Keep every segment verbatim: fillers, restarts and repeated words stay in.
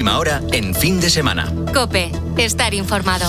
última hora en Fin de Semana. COPE. Estar informado.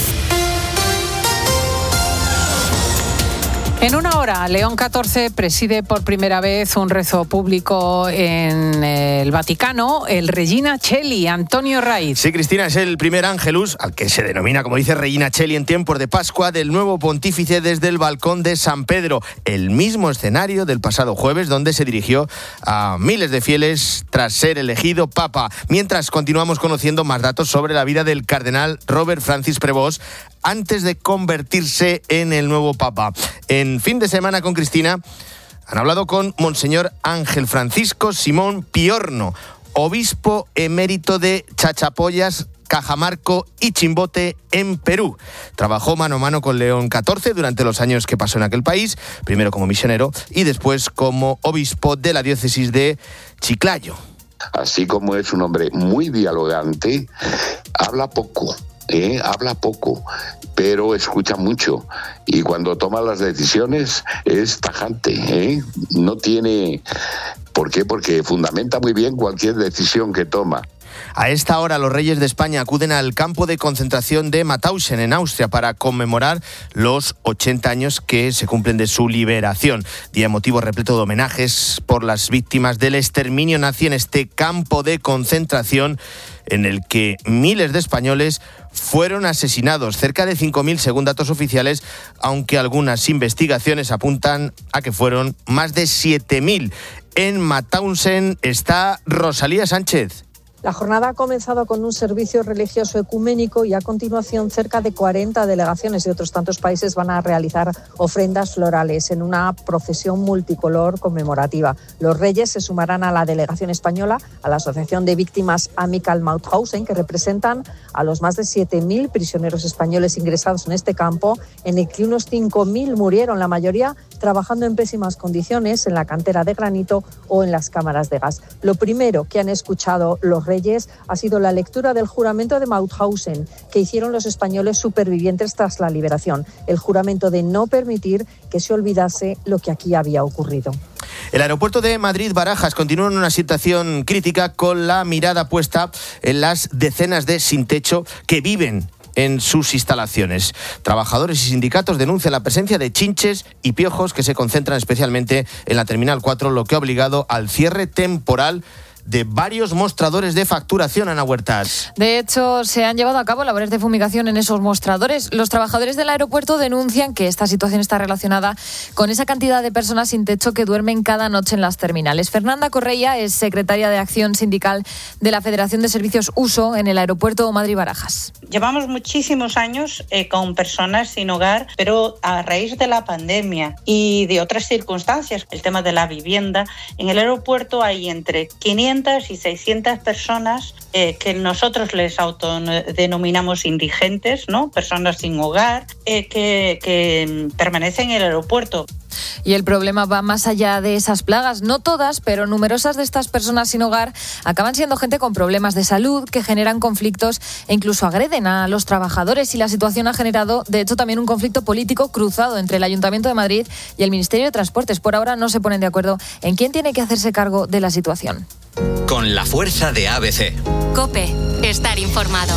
En una hora, León catorce preside por primera vez un rezo público en el Vaticano, el Regina Coeli. Antonio Raiz. Sí, Cristina, es el primer ángelus, al que se denomina, como dice, Regina Coeli en tiempos de Pascua, del nuevo pontífice desde el balcón de San Pedro, el mismo escenario del pasado jueves, donde se dirigió a miles de fieles tras ser elegido papa. Mientras continuamos conociendo más datos sobre la vida del cardenal Robert Francis Prevost, antes de convertirse en el nuevo papa. En Fin de Semana con Cristina han hablado con Monseñor Ángel Francisco Simón Piorno, obispo emérito de Chachapoyas, Cajamarca y Chimbote en Perú. Trabajó mano a mano con León catorce durante los años que pasó en aquel país, primero como misionero y después como obispo de la diócesis de Chiclayo. Así como es un hombre muy dialogante, habla poco. Eh, habla poco, pero escucha mucho, y cuando toma las decisiones es tajante, ¿eh? No tiene... ¿Por qué? Porque fundamenta muy bien cualquier decisión que toma. A esta hora los reyes de España acuden al campo de concentración de Mauthausen en Austria para conmemorar los ochenta años que se cumplen de su liberación. Día emotivo repleto de homenajes por las víctimas del exterminio nazi en este campo de concentración en el que miles de españoles fueron asesinados, cerca de cinco mil según datos oficiales, aunque algunas investigaciones apuntan a que fueron más de siete mil. En Mauthausen está Rosalía Sánchez. La jornada ha comenzado con un servicio religioso ecuménico y a continuación cerca de cuarenta delegaciones de otros tantos países van a realizar ofrendas florales en una procesión multicolor conmemorativa. Los reyes se sumarán a la delegación española, a la Asociación de Víctimas Amical Mauthausen, que representan a los más de siete mil prisioneros españoles ingresados en este campo, en el que unos cinco mil murieron, la mayoría trabajando en pésimas condiciones en la cantera de granito o en las cámaras de gas. Lo primero que han escuchado los reyes ha sido la lectura del juramento de Mauthausen que hicieron los españoles supervivientes tras la liberación, el juramento de no permitir que se olvidase lo que aquí había ocurrido. El aeropuerto de Madrid-Barajas continúa en una situación crítica, con la mirada puesta en las decenas de sin techo que viven en sus instalaciones. Trabajadores y sindicatos denuncian la presencia de chinches y piojos que se concentran especialmente en la Terminal cuatro, lo que ha obligado al cierre temporal de varios mostradores de facturación, Ana Huertas. De hecho, se han llevado a cabo labores de fumigación en esos mostradores. Los trabajadores del aeropuerto denuncian que esta situación está relacionada con esa cantidad de personas sin techo que duermen cada noche en las terminales. Fernanda Correia es secretaria de Acción Sindical de la Federación de Servicios Uso en el aeropuerto Madrid-Barajas. Llevamos muchísimos años eh, con personas sin hogar, pero a raíz de la pandemia y de otras circunstancias, el tema de la vivienda, en el aeropuerto hay entre quinientas y seiscientas personas eh, que nosotros les autodenominamos indigentes, ¿no? Personas sin hogar, eh, que, que permanecen en el aeropuerto. Y el problema va más allá de esas plagas. No todas, pero numerosas de estas personas sin hogar acaban siendo gente con problemas de salud que generan conflictos e incluso agreden a los trabajadores. Y la situación ha generado, de hecho, también un conflicto político cruzado entre el Ayuntamiento de Madrid y el Ministerio de Transportes. Por ahora no se ponen de acuerdo en quién tiene que hacerse cargo de la situación. Con la fuerza de A B C. COPE. Estar informado.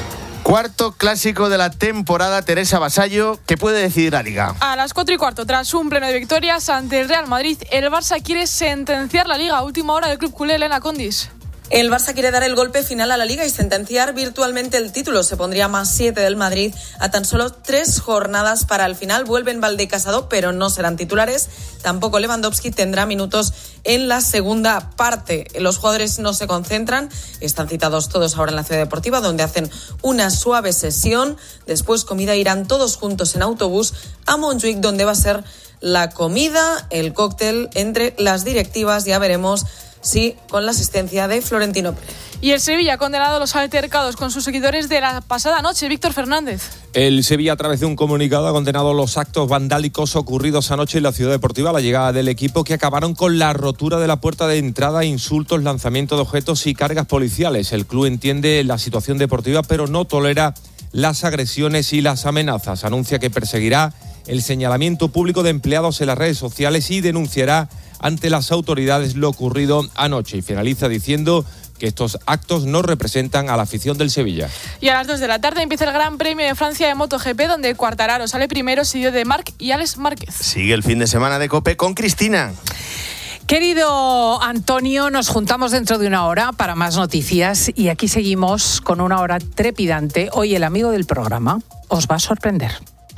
Cuarto clásico de la temporada, Teresa Vasallo, ¿qué puede decidir la Liga? A las cuatro y cuarto, tras un pleno de victorias ante el Real Madrid, el Barça quiere sentenciar la Liga. Última hora del club culé, Elena Condis. El Barça quiere dar el golpe final a la Liga y sentenciar virtualmente el título. Se pondría más siete del Madrid a tan solo tres jornadas para el final. Vuelven Valde y Casado, pero no serán titulares. Tampoco Lewandowski tendrá minutos en la segunda parte. Los jugadores no se concentran. Están citados todos ahora en la Ciudad Deportiva, donde hacen una suave sesión. Después comida, irán todos juntos en autobús a Montjuic, donde va a ser la comida, el cóctel entre las directivas. Ya veremos sí, con la asistencia de Florentino Pérez. Y el Sevilla ha condenado los altercados con sus seguidores de la pasada noche. Víctor Fernández. El Sevilla, a través de un comunicado, ha condenado los actos vandálicos ocurridos anoche en la Ciudad Deportiva, la llegada del equipo, que acabaron con la rotura de la puerta de entrada, insultos, lanzamiento de objetos y cargas policiales. El club entiende la situación deportiva, pero no tolera las agresiones y las amenazas. Anuncia que perseguirá el señalamiento público de empleados en las redes sociales y denunciará ante las autoridades lo ocurrido anoche. Y finaliza diciendo que estos actos no representan a la afición del Sevilla. Y a las dos de la tarde empieza el Gran Premio de Francia de MotoGP, donde Quartararo sale primero, seguido de Marc y Alex Márquez. Sigue el fin de semana de COPE con Cristina. Querido Antonio, nos juntamos dentro de una hora para más noticias y aquí seguimos con una hora trepidante. Hoy el amigo del programa os va a sorprender.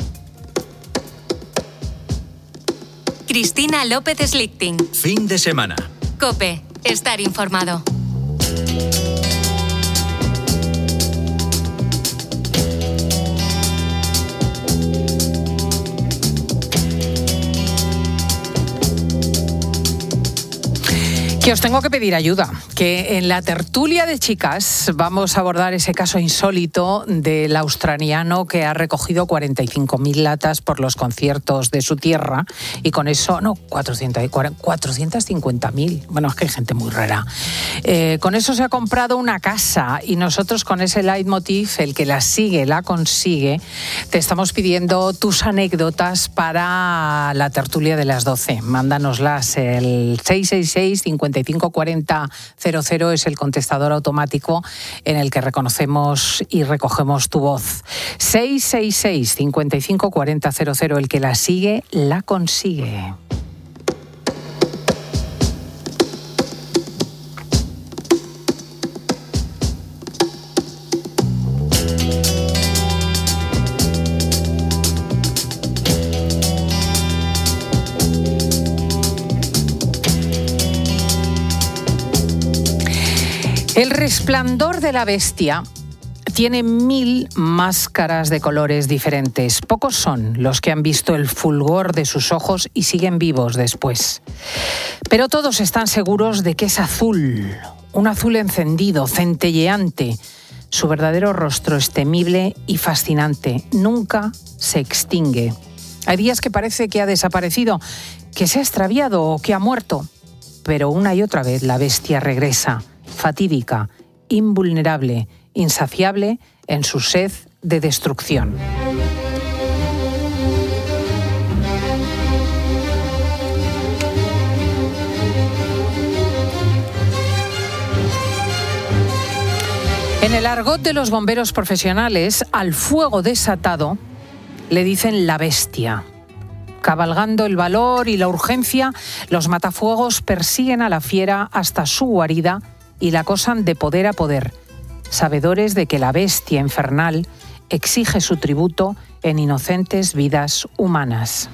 Cristina López Slichting. Fin de semana. COPE. Estar informado. Que os tengo que pedir ayuda, que en la tertulia de chicas vamos a abordar ese caso insólito del australiano que ha recogido cuarenta y cinco mil latas por los conciertos de su tierra y con eso, no, cuatrocientos cincuenta mil, bueno, es que hay gente muy rara. Eh, con eso se ha comprado una casa y nosotros con ese leitmotiv, el que la sigue, la consigue, te estamos pidiendo tus anécdotas para la tertulia de las doce. Mándanoslas, el seis seis seis, cinco cinco cuatro cero cero cero es el contestador automático en el que reconocemos y recogemos tu voz. seis seis seis, cinco cinco cuatro cero cero cero, el que la sigue, la consigue. El resplandor de la bestia tiene mil máscaras de colores diferentes. Pocos son los que han visto el fulgor de sus ojos y siguen vivos después. Pero todos están seguros de que es azul, un azul encendido, centelleante. Su verdadero rostro es temible y fascinante. Nunca se extingue. Hay días que parece que ha desaparecido, que se ha extraviado o que ha muerto. Pero una y otra vez la bestia regresa. Fatídica, invulnerable, insaciable en su sed de destrucción. En el argot de los bomberos profesionales, al fuego desatado le dicen la bestia. Cabalgando el valor y la urgencia, los matafuegos persiguen a la fiera hasta su guarida y la acosan de poder a poder, sabedores de que la bestia infernal exige su tributo en inocentes vidas humanas.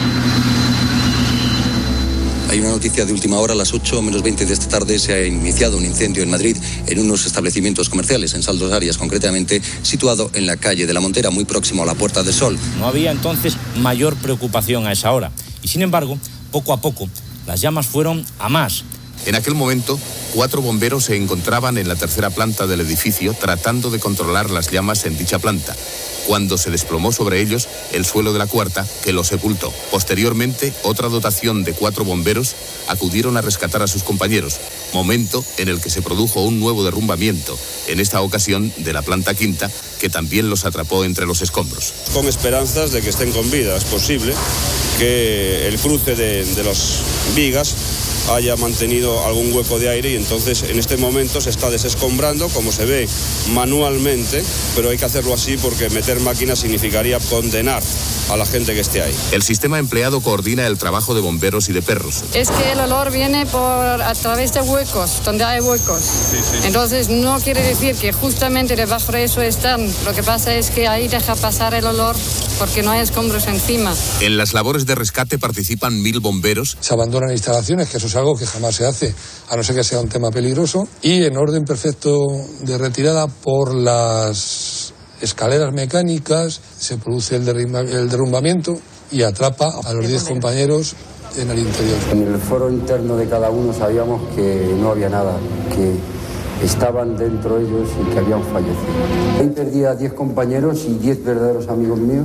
Hay una noticia de última hora, a las ocho menos veinte de esta tarde se ha iniciado un incendio en Madrid en unos establecimientos comerciales, en Saldos Arias concretamente, situado en la calle de la Montera, muy próximo a la Puerta del Sol. No había entonces mayor preocupación a esa hora y sin embargo, poco a poco, las llamas fueron a más. En aquel momento, cuatro bomberos se encontraban en la tercera planta del edificio tratando de controlar las llamas en dicha planta, cuando se desplomó sobre ellos el suelo de la cuarta, que los sepultó. Posteriormente, otra dotación de cuatro bomberos acudieron a rescatar a sus compañeros, momento en el que se produjo un nuevo derrumbamiento, en esta ocasión de la planta quinta, que también los atrapó entre los escombros. Con esperanzas de que estén con vida, es posible que el cruce de, de las vigas haya mantenido algún hueco de aire y entonces en este momento se está desescombrando, como se ve, manualmente, pero hay que hacerlo así porque meter máquinas significaría condenar a la gente que esté ahí. El sistema empleado coordina el trabajo de bomberos y de perros. Es que el olor viene por a través de huecos, donde hay huecos. Sí, sí. Entonces no quiere decir que justamente debajo de eso están. Lo que pasa es que ahí deja pasar el olor porque no hay escombros encima. En las labores de rescate participan mil bomberos. Se abandonan instalaciones, que eso es algo que jamás se hace, a no ser que sea un tema peligroso, y en orden perfecto de retirada por las escaleras mecánicas se produce el, derrumba, el derrumbamiento y atrapa a los diez compañeros en el interior. En el foro interno de cada uno sabíamos que no había nada, que estaban dentro ellos y que habían fallecido. Ahí perdí a diez compañeros y diez verdaderos amigos míos.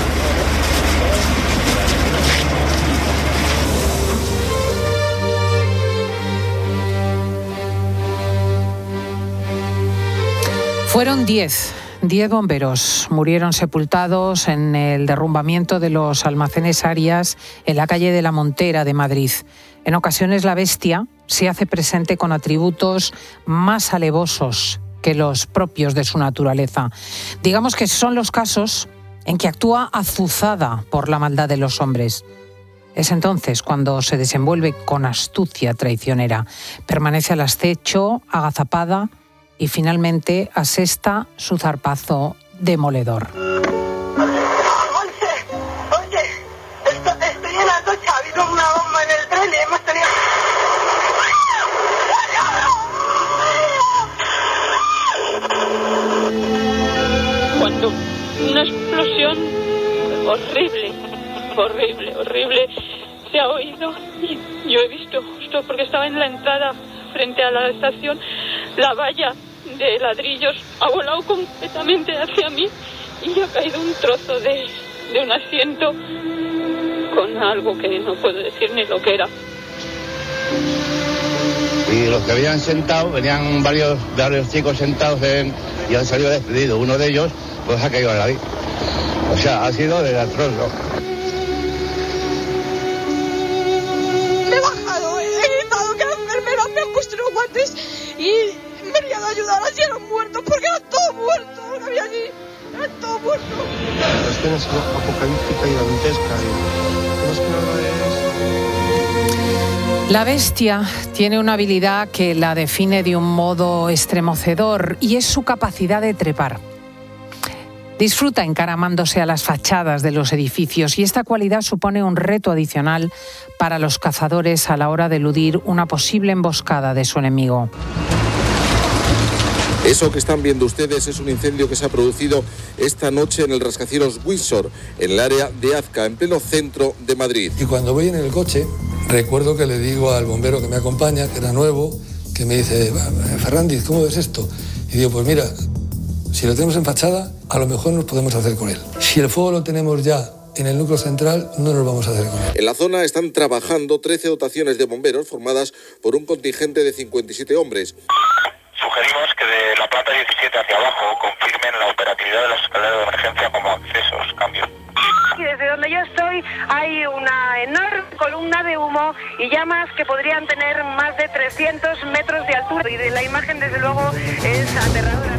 Fueron diez. Diez bomberos murieron sepultados en el derrumbamiento de los almacenes Arias en la calle de la Montera de Madrid. En ocasiones la bestia se hace presente con atributos más alevosos que los propios de su naturaleza. Digamos que son los casos en que actúa azuzada por la maldad de los hombres. Es entonces cuando se desenvuelve con astucia traicionera, permanece al acecho, agazapada y finalmente asesta su zarpazo demoledor. Cuando una explosión horrible, horrible, horrible se ha oído y yo he visto justo porque estaba en la entrada frente a la estación, la valla de ladrillos ha volado completamente hacia mí y ha caído un trozo de, de un asiento con algo que no puedo decir ni lo que era. Y los que habían sentado, venían varios, varios chicos sentados en, y han salido despedidos. Uno de ellos pues ha caído al lado. O sea, ha sido desastroso. Me he bajado, he gritado que la enfermera me han puesto unos guantes y me han ido a ayudar, así eran muertos, porque eran todos muertos, lo que había allí, eran todos muertos. La escena es apocalíptica y dantesca, y más que nada es... La bestia tiene una habilidad que la define de un modo estremecedor y es su capacidad de trepar. Disfruta encaramándose a las fachadas de los edificios y esta cualidad supone un reto adicional para los cazadores a la hora de eludir una posible emboscada de su enemigo. Eso que están viendo ustedes es un incendio que se ha producido esta noche en el rascacielos Windsor, en el área de Azca, en pleno centro de Madrid. Y cuando voy en el coche, recuerdo que le digo al bombero que me acompaña, que era nuevo, que me dice, Fernández, ¿cómo ves esto? Y digo, pues mira, si lo tenemos en fachada, a lo mejor nos podemos hacer con él. Si el fuego lo tenemos ya en el núcleo central, no nos vamos a hacer con él. En la zona están trabajando trece dotaciones de bomberos formadas por un contingente de cincuenta y siete hombres. Sugerimos que de la planta diecisiete hacia abajo confirmen la operatividad de las escaleras de emergencia como accesos. Cambio. Y desde donde yo estoy hay una enorme columna de humo y llamas que podrían tener más de trescientos metros de altura. Y de la imagen, desde luego, es aterradora.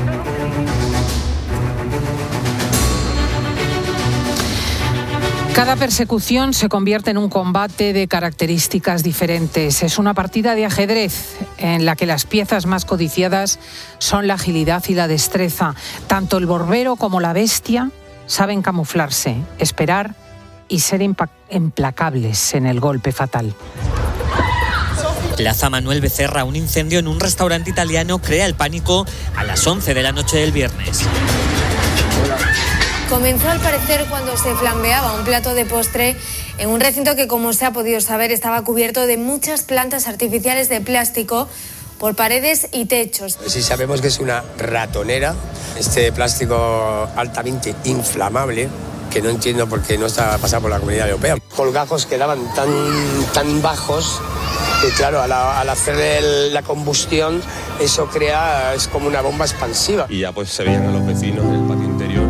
Cada persecución se convierte en un combate de características diferentes. Es una partida de ajedrez en la que las piezas más codiciadas son la agilidad y la destreza. Tanto el bombero como la bestia saben camuflarse, esperar y ser implacables en el golpe fatal. Plaza Manuel Becerra, un incendio en un restaurante italiano crea el pánico a las once de la noche del viernes. Comenzó al parecer cuando se flambeaba un plato de postre en un recinto que, como se ha podido saber, estaba cubierto de muchas plantas artificiales de plástico por paredes y techos. Sí, sabemos que es una ratonera, este plástico altamente inflamable, que no entiendo por qué no está pasado por la Comunidad Europea. Colgajos quedaban tan, tan bajos que, claro, al, al hacer el, la combustión, eso crea, es como una bomba expansiva. Y ya pues se veían a los vecinos en el patio interior.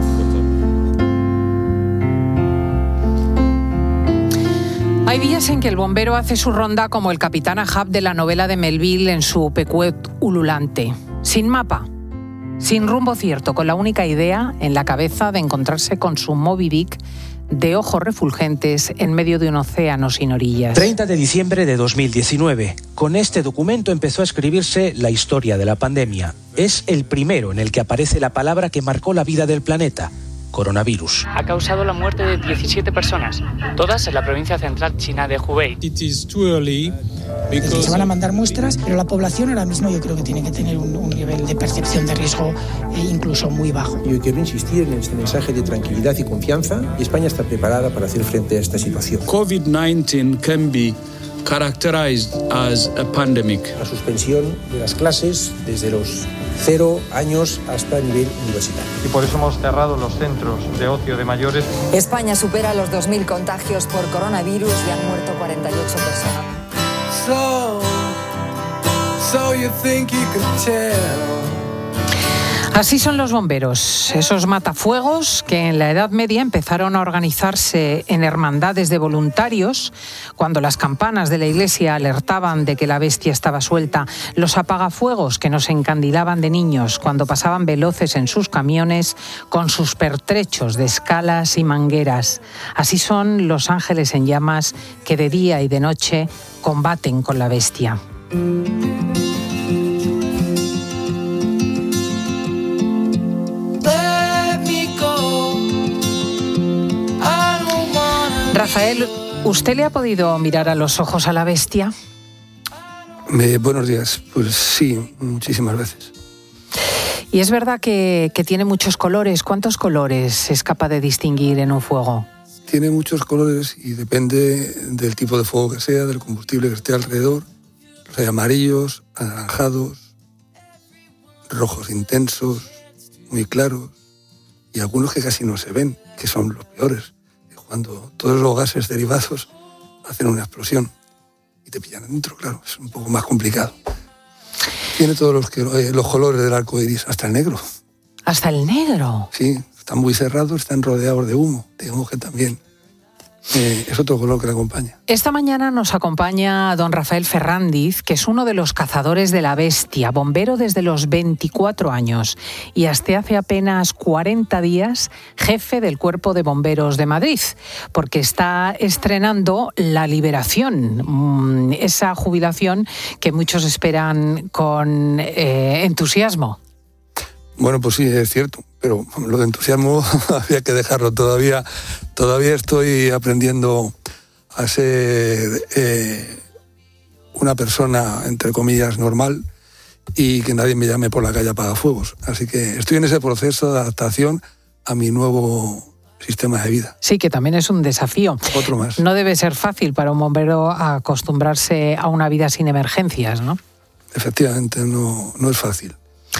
Hay días en que el bombero hace su ronda como el capitán Ahab de la novela de Melville en su Pequot ululante, sin mapa, sin rumbo cierto, con la única idea en la cabeza de encontrarse con su Moby Dick de ojos refulgentes en medio de un océano sin orillas. treinta de diciembre de dos mil diecinueve. Con este documento empezó a escribirse la historia de la pandemia. Es el primero en el que aparece la palabra que marcó la vida del planeta: coronavirus. Ha causado la muerte de diecisiete personas, todas en la provincia central china de Hubei. Se van a mandar muestras, pero la población ahora mismo yo creo que tiene que tener un, un nivel de percepción de riesgo eh, incluso muy bajo. Yo quiero insistir en este mensaje de tranquilidad y confianza, y España está preparada para hacer frente a esta situación. COVID nineteen can be characterized as a pandemic. La suspensión de las clases desde los cero años hasta nivel universitario. Y por eso hemos cerrado los centros de ocio de mayores. España supera los dos mil contagios por coronavirus y han muerto cuarenta y ocho personas. So, so you think you could tell. Así son los bomberos, esos matafuegos que en la Edad Media empezaron a organizarse en hermandades de voluntarios cuando las campanas de la iglesia alertaban de que la bestia estaba suelta, los apagafuegos que nos encandilaban de niños cuando pasaban veloces en sus camiones con sus pertrechos de escalas y mangueras. Así son los ángeles en llamas que de día y de noche combaten con la bestia. Rafael, ¿usted le ha podido mirar a los ojos a la bestia? Eh, buenos días. Pues sí, muchísimas veces. Y es verdad que, que tiene muchos colores. ¿Cuántos colores es capaz de distinguir en un fuego? Tiene muchos colores y depende del tipo de fuego que sea, del combustible que esté alrededor. Hay amarillos, anaranjados, rojos intensos, muy claros, y algunos que casi no se ven, que son los peores. Cuando todos los gases derivados hacen una explosión y te pillan adentro, claro, es un poco más complicado. Tiene todos los, eh, los colores del arco iris, hasta el negro. ¿Hasta el negro? Sí, están muy cerrados, están rodeados de humo, digamos que también eh, es otro color que le acompaña. Esta mañana nos acompaña don Rafael Ferrandiz, que es uno de los cazadores de la bestia, bombero desde los veinticuatro años y hasta hace apenas cuarenta días jefe del Cuerpo de Bomberos de Madrid, porque está estrenando la liberación, esa jubilación que muchos esperan con eh, entusiasmo. Bueno, pues sí, es cierto, pero lo de entusiasmo había que dejarlo. Todavía, todavía estoy aprendiendo a ser eh, una persona, entre comillas, normal y que nadie me llame por la calle apagafuegos. Así que estoy en ese proceso de adaptación a mi nuevo sistema de vida. Sí, que también es un desafío. Otro más. No debe ser fácil para un bombero acostumbrarse a una vida sin emergencias, ¿no? Efectivamente, no, no es fácil.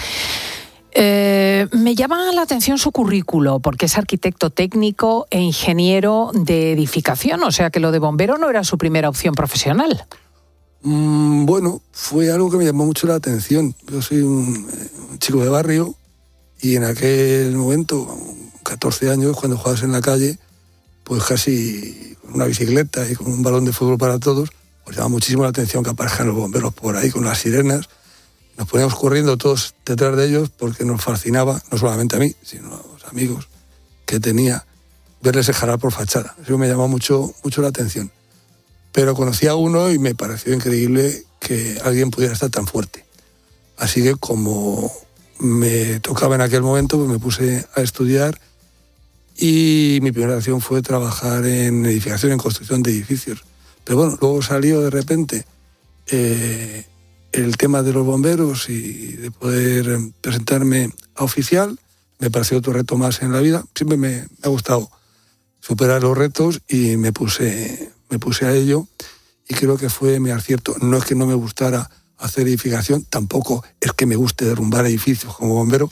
Eh, me llama la atención su currículo, porque es arquitecto técnico e ingeniero de edificación, o sea que lo de bombero no era su primera opción profesional. Mm, bueno, fue algo que me llamó mucho la atención. Yo soy un, un chico de barrio y en aquel momento, catorce años, cuando jugabas en la calle, pues casi con una bicicleta y con un balón de fútbol para todos, pues llama muchísimo la atención que aparezcan los bomberos por ahí con las sirenas. Nos poníamos corriendo todos detrás de ellos porque nos fascinaba, no solamente a mí, sino a los amigos que tenía, verles jalar por fachada. Eso me llamó mucho, mucho la atención. Pero conocí a uno y me pareció increíble que alguien pudiera estar tan fuerte. Así que como me tocaba en aquel momento, pues me puse a estudiar y mi primera acción fue trabajar en edificación, en construcción de edificios. Pero bueno, luego salió de repente Eh, el tema de los bomberos y de poder presentarme a oficial. Me pareció otro reto más en la vida. Siempre me, me ha gustado superar los retos y me puse, me puse a ello y creo que fue mi acierto. No es que no me gustara hacer edificación, tampoco es que me guste derrumbar edificios como bombero,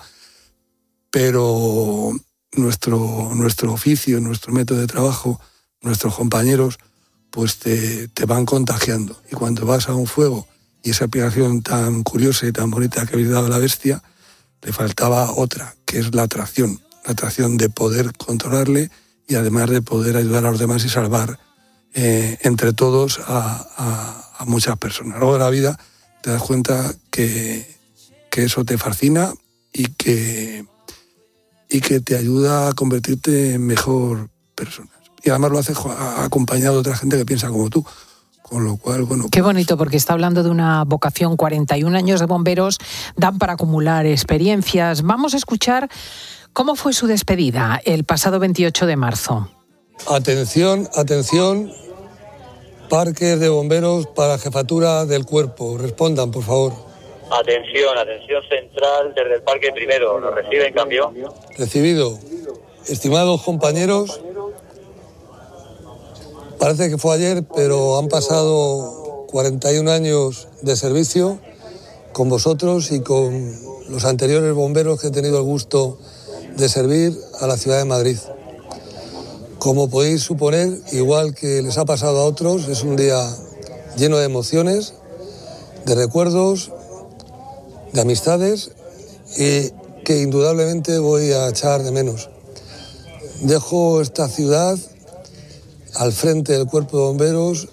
pero nuestro, nuestro oficio, nuestro método de trabajo, nuestros compañeros, pues te, te van contagiando. Y cuando vas a un fuego y esa aplicación tan curiosa y tan bonita que habéis dado a la bestia, le faltaba otra, que es la atracción. La atracción de poder controlarle y además de poder ayudar a los demás y salvar eh, entre todos a, a, a muchas personas. Luego de la vida te das cuenta que, que eso te fascina y que, y que te ayuda a convertirte en mejor persona. Y además lo haces acompañado de otra gente que piensa como tú. Con lo cual, bueno... Qué bonito, porque está hablando de una vocación. cuarenta y un años de bomberos dan para acumular experiencias. Vamos a escuchar cómo fue su despedida el pasado veintiocho de marzo. Atención, atención. Parques de bomberos para jefatura del cuerpo. Respondan, por favor. Atención, atención central desde el Parque Primero. ¿Nos recibe en cambio? Recibido. Estimados compañeros, parece que fue ayer, pero han pasado cuarenta y un años de servicio con vosotros y con los anteriores bomberos que he tenido el gusto de servir a la ciudad de Madrid. Como podéis suponer, igual que les ha pasado a otros, es un día lleno de emociones, de recuerdos, de amistades y que indudablemente voy a echar de menos. Dejo esta ciudad al frente del Cuerpo de Bomberos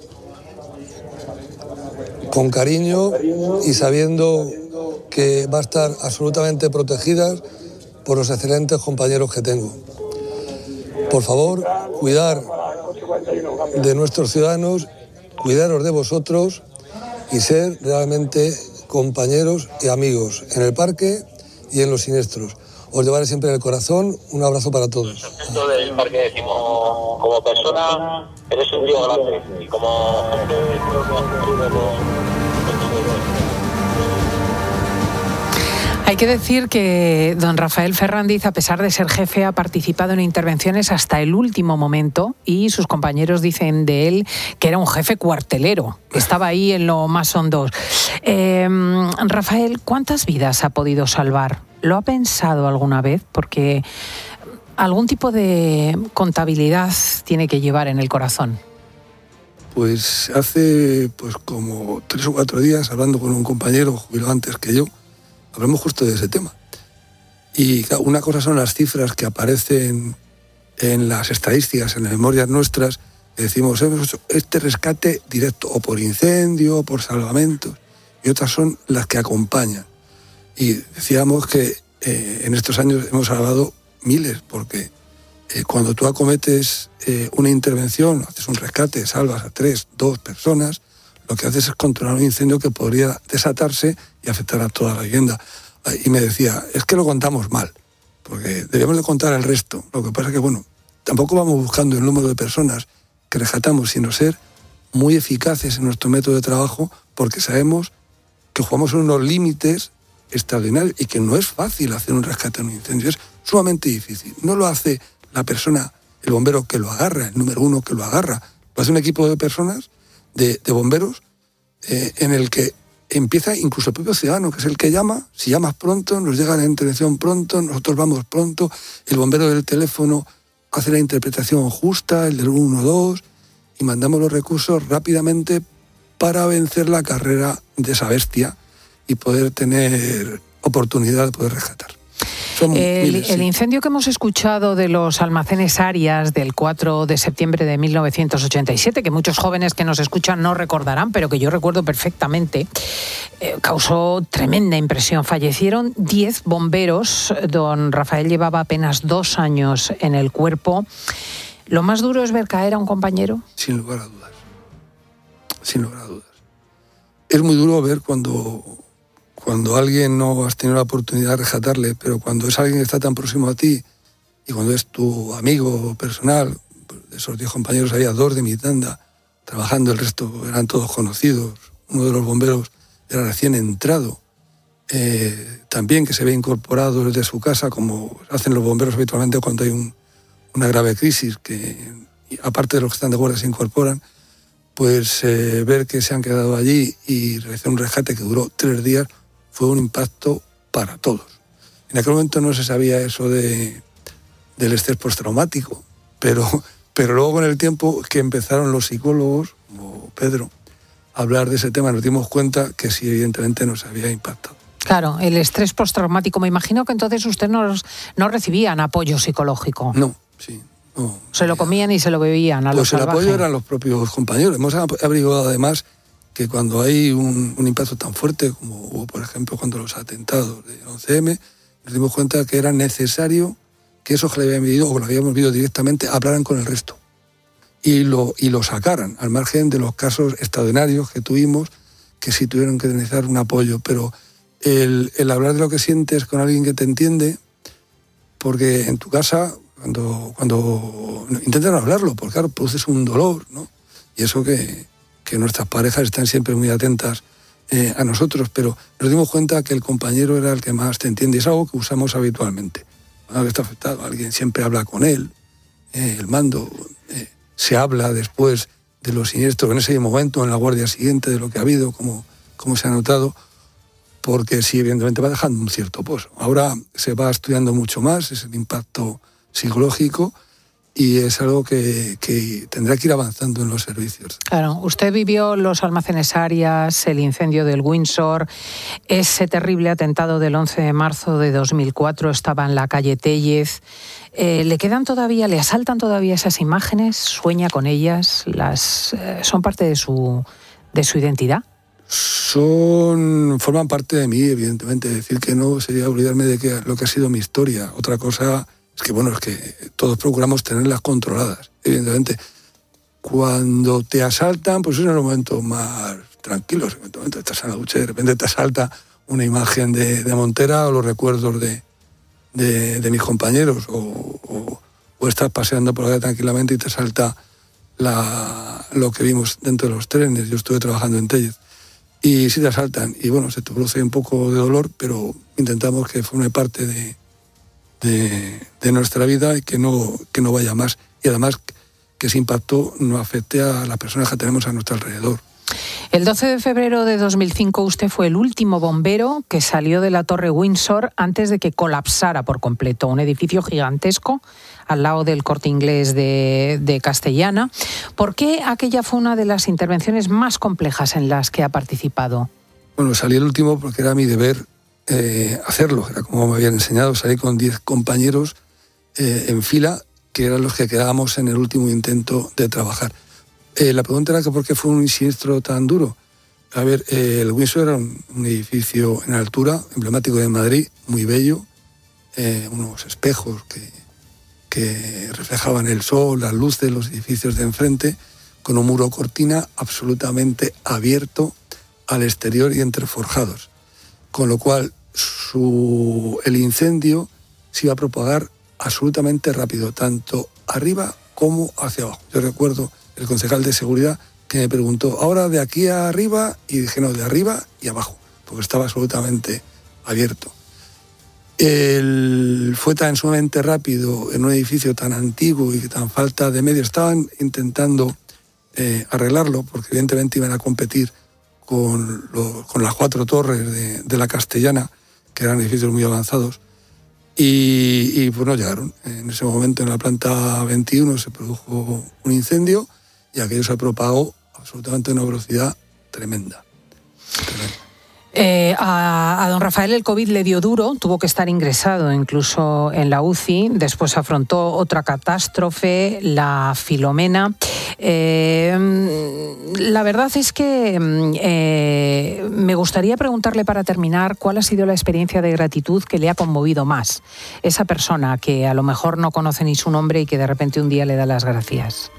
con cariño y sabiendo que va a estar absolutamente protegida por los excelentes compañeros que tengo. Por favor, cuidar de nuestros ciudadanos, cuidaros de vosotros y ser realmente compañeros y amigos en el parque y en los siniestros. Os llevaré siempre en el corazón. Un abrazo para todos. Dentro del parque decimos, como persona eres un tío grande y como Hay que decir que don Rafael Ferrandiz, a pesar de ser jefe, ha participado en intervenciones hasta el último momento y sus compañeros dicen de él que era un jefe cuartelero, que estaba ahí en lo más hondo. Eh, Rafael, ¿cuántas vidas ha podido salvar? ¿Lo ha pensado alguna vez? Porque algún tipo de contabilidad tiene que llevar en el corazón. Pues hace pues como tres o cuatro días, hablando con un compañero jubilado antes que yo, hablamos justo de ese tema. Y claro, una cosa son las cifras que aparecen en las estadísticas, en las memorias nuestras, que decimos, hemos hecho este rescate directo, o por incendio, o por salvamentos, y otras son las que acompañan. Y decíamos que eh, en estos años hemos salvado miles, porque eh, cuando tú acometes eh, una intervención, haces un rescate, salvas a tres, dos personas, lo que haces es controlar un incendio que podría desatarse y afectar a toda la vivienda. Y me decía, es que lo contamos mal, porque debemos de contar el resto. Lo que pasa es que, bueno, tampoco vamos buscando el número de personas que rescatamos, sino ser muy eficaces en nuestro método de trabajo, porque sabemos que jugamos en unos límites extraordinarios y que no es fácil hacer un rescate en un incendio, es sumamente difícil. No lo hace la persona, el bombero que lo agarra, el número uno que lo agarra, lo hace un equipo de personas, de, de bomberos, eh, en el que empieza incluso el propio ciudadano, que es el que llama. Si llamas pronto, nos llega la intervención pronto, nosotros vamos pronto, el bombero del teléfono hace la interpretación justa, el del uno dos, y mandamos los recursos rápidamente para vencer la carrera de esa bestia y poder tener oportunidad de poder rescatar. El, miles, el sí. incendio que hemos escuchado de los almacenes Arias del cuatro de septiembre de mil novecientos ochenta y siete, que muchos jóvenes que nos escuchan no recordarán, pero que yo recuerdo perfectamente, eh, causó tremenda impresión. Fallecieron diez bomberos. Don Rafael llevaba apenas dos años en el cuerpo. ¿Lo más duro es ver caer a un compañero? Sin lugar a dudas. Sin lugar a dudas. Es muy duro ver cuando... Cuando alguien no has tenido la oportunidad de rescatarle, pero cuando es alguien que está tan próximo a ti y cuando es tu amigo personal, de esos diez compañeros había dos de mi tanda trabajando, el resto eran todos conocidos. Uno de los bomberos era recién entrado, eh, también que se ve incorporado desde su casa, como hacen los bomberos habitualmente cuando hay un, una grave crisis, que aparte de los que están de guardia se incorporan, pues eh, ver que se han quedado allí y realizar un rescate que duró tres días, fue un impacto para todos. En aquel momento no se sabía eso de, del estrés postraumático, pero, pero luego con el tiempo que empezaron los psicólogos, como Pedro, a hablar de ese tema, nos dimos cuenta que sí, evidentemente nos había impactado. Claro, el estrés postraumático. Me imagino que entonces usted no, no recibían apoyo psicológico. No, sí. No, se lo comían y se lo bebían a los Pues el salvajes. apoyo eran los propios compañeros. Hemos averiguado además que cuando hay un, un impacto tan fuerte como hubo, por ejemplo, cuando los atentados de once eme, nos dimos cuenta que era necesario que esos que le habían vivido o que lo habíamos vivido directamente hablaran con el resto y lo, y lo sacaran, al margen de los casos extraordinarios que tuvimos, que sí tuvieron que necesitar un apoyo. Pero el, el hablar de lo que sientes con alguien que te entiende, porque en tu casa, cuando, cuando intentan hablarlo, porque claro, produces un dolor, ¿no? Y eso que... que nuestras parejas están siempre muy atentas eh, a nosotros, pero nos dimos cuenta que el compañero era el que más te entiende, y es algo que usamos habitualmente. Cuando alguien está afectado, alguien siempre habla con él, eh, el mando, eh, se habla después de los siniestros, en ese momento, en la guardia siguiente, de lo que ha habido, cómo, cómo se ha notado, porque sí, evidentemente va dejando un cierto pozo. Ahora se va estudiando mucho más, es el impacto psicológico, y es algo que, que tendrá que ir avanzando en los servicios. Claro, usted vivió los almacenes Arias, el incendio del Windsor, ese terrible atentado del once de marzo de dos mil cuatro, estaba en la calle Téllez. Eh, ¿Le quedan todavía, le asaltan todavía esas imágenes? ¿Sueña con ellas? Las eh, ¿Son parte de su, de su identidad? Son, forman parte de mí, evidentemente. Decir que no sería olvidarme de que, lo que ha sido mi historia. Otra cosa es que, bueno, es que todos procuramos tenerlas controladas, evidentemente. Cuando te asaltan, pues es en los momentos más tranquilos. En el momento estás en la ducha y de repente te asalta una imagen de, de Montera o los recuerdos de, de, de mis compañeros. O, o, o estás paseando por la calle tranquilamente y te asalta la, lo que vimos dentro de los trenes. Yo estuve trabajando en Téllez. Y sí te asaltan. Y bueno, se te produce un poco de dolor, pero intentamos que forme parte de... De, de nuestra vida y que no, que no vaya más. Y además que ese impacto no afecte a las personas que tenemos a nuestro alrededor. El doce de febrero de dos mil cinco usted fue el último bombero que salió de la Torre Windsor antes de que colapsara por completo. Un edificio gigantesco al lado del Corte Inglés de, de Castellana. ¿Por qué aquella fue una de las intervenciones más complejas en las que ha participado? Bueno, salí el último porque era mi deber Eh, hacerlo, era como me habían enseñado, salí con diez compañeros eh, en fila, que eran los que quedábamos en el último intento de trabajar. Eh, la pregunta era que por qué fue un siniestro tan duro. A ver, eh, el Windsor era un, un edificio en altura, emblemático de Madrid, muy bello, eh, unos espejos que, que reflejaban el sol, las luces, los edificios de enfrente, con un muro cortina absolutamente abierto al exterior y entre forjados. Con lo cual su, el incendio se iba a propagar absolutamente rápido, tanto arriba como hacia abajo. Yo recuerdo el concejal de seguridad que me preguntó, ¿ahora de aquí a arriba? Y dije, no, de arriba y abajo, porque estaba absolutamente abierto. El, fue tan sumamente rápido en un edificio tan antiguo y tan falta de medios. Estaban intentando eh, arreglarlo, porque evidentemente iban a competir Con, lo, con las cuatro torres de, de la Castellana, que eran edificios muy avanzados, y, y pues no llegaron. En ese momento, en la planta veintiuno, se produjo un incendio y aquello se propagó absolutamente a una velocidad tremenda. tremenda. Eh, a, a don Rafael el COVID le dio duro, tuvo que estar ingresado incluso en la U C I, después afrontó otra catástrofe, la Filomena. Eh, la verdad es que eh, me gustaría preguntarle para terminar cuál ha sido la experiencia de gratitud que le ha conmovido más. Esa persona que a lo mejor no conoce ni su nombre y que de repente un día le da las gracias.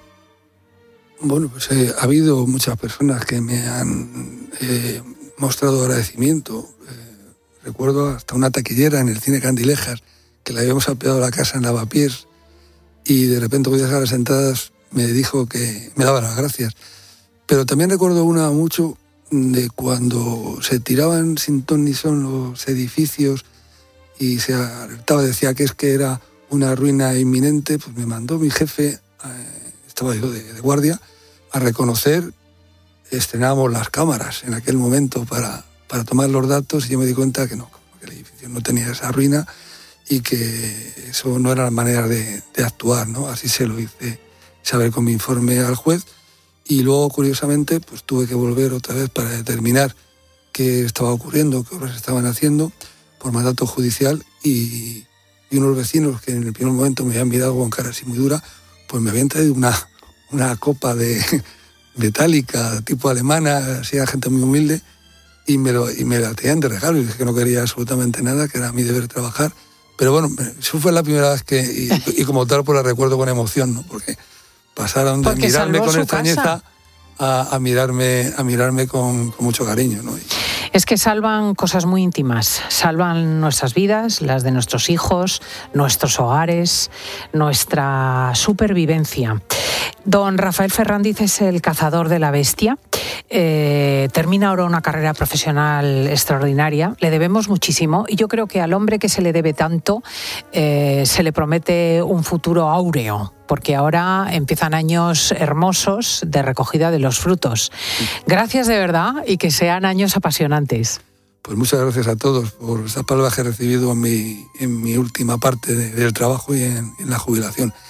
Bueno, pues eh, ha habido muchas personas que me han eh, mostrado agradecimiento. Eh, recuerdo hasta una taquillera en el cine Candilejas, que le habíamos apeado la casa en Lavapiés, y de repente voy a dejar las entradas, me dijo que me daba las gracias. Pero también recuerdo una mucho de cuando se tiraban sin ton ni son los edificios y se alertaba, decía que es que era una ruina inminente, pues me mandó mi jefe, eh, estaba yo de, de guardia, a reconocer. Estrenábamos las cámaras en aquel momento para, para tomar los datos y yo me di cuenta que no, que el edificio no tenía esa ruina y que eso no era la manera de, de actuar, ¿no? Así se lo hice saber con mi informe al juez y luego, curiosamente, pues tuve que volver otra vez para determinar qué estaba ocurriendo, qué obras estaban haciendo por mandato judicial y, y unos vecinos que en el primer momento me habían mirado con cara así muy dura, pues me habían traído una, una copa de metálica tipo alemana, así, gente muy humilde, y me, lo, y me la tenían de regalo y dije que no quería absolutamente nada, que era mi deber trabajar. Pero bueno, eso fue la primera vez que, y, y como tal, pues la recuerdo con emoción, ¿no? Porque pasaron de Porque mirarme con extrañeza a, a mirarme, a mirarme con, con mucho cariño, ¿no? Es que salvan cosas muy íntimas, salvan nuestras vidas, las de nuestros hijos, nuestros hogares, nuestra supervivencia. Don Rafael Ferrandiz es el cazador de la bestia. Eh, termina ahora una carrera profesional extraordinaria. Le debemos muchísimo y yo creo que al hombre que se le debe tanto eh, se le promete un futuro áureo, porque ahora empiezan años hermosos de recogida de los frutos. Gracias de verdad y que sean años apasionantes. Pues muchas gracias a todos por estas palabras que he recibido en mi, en mi última parte de, del trabajo y en, en la jubilación.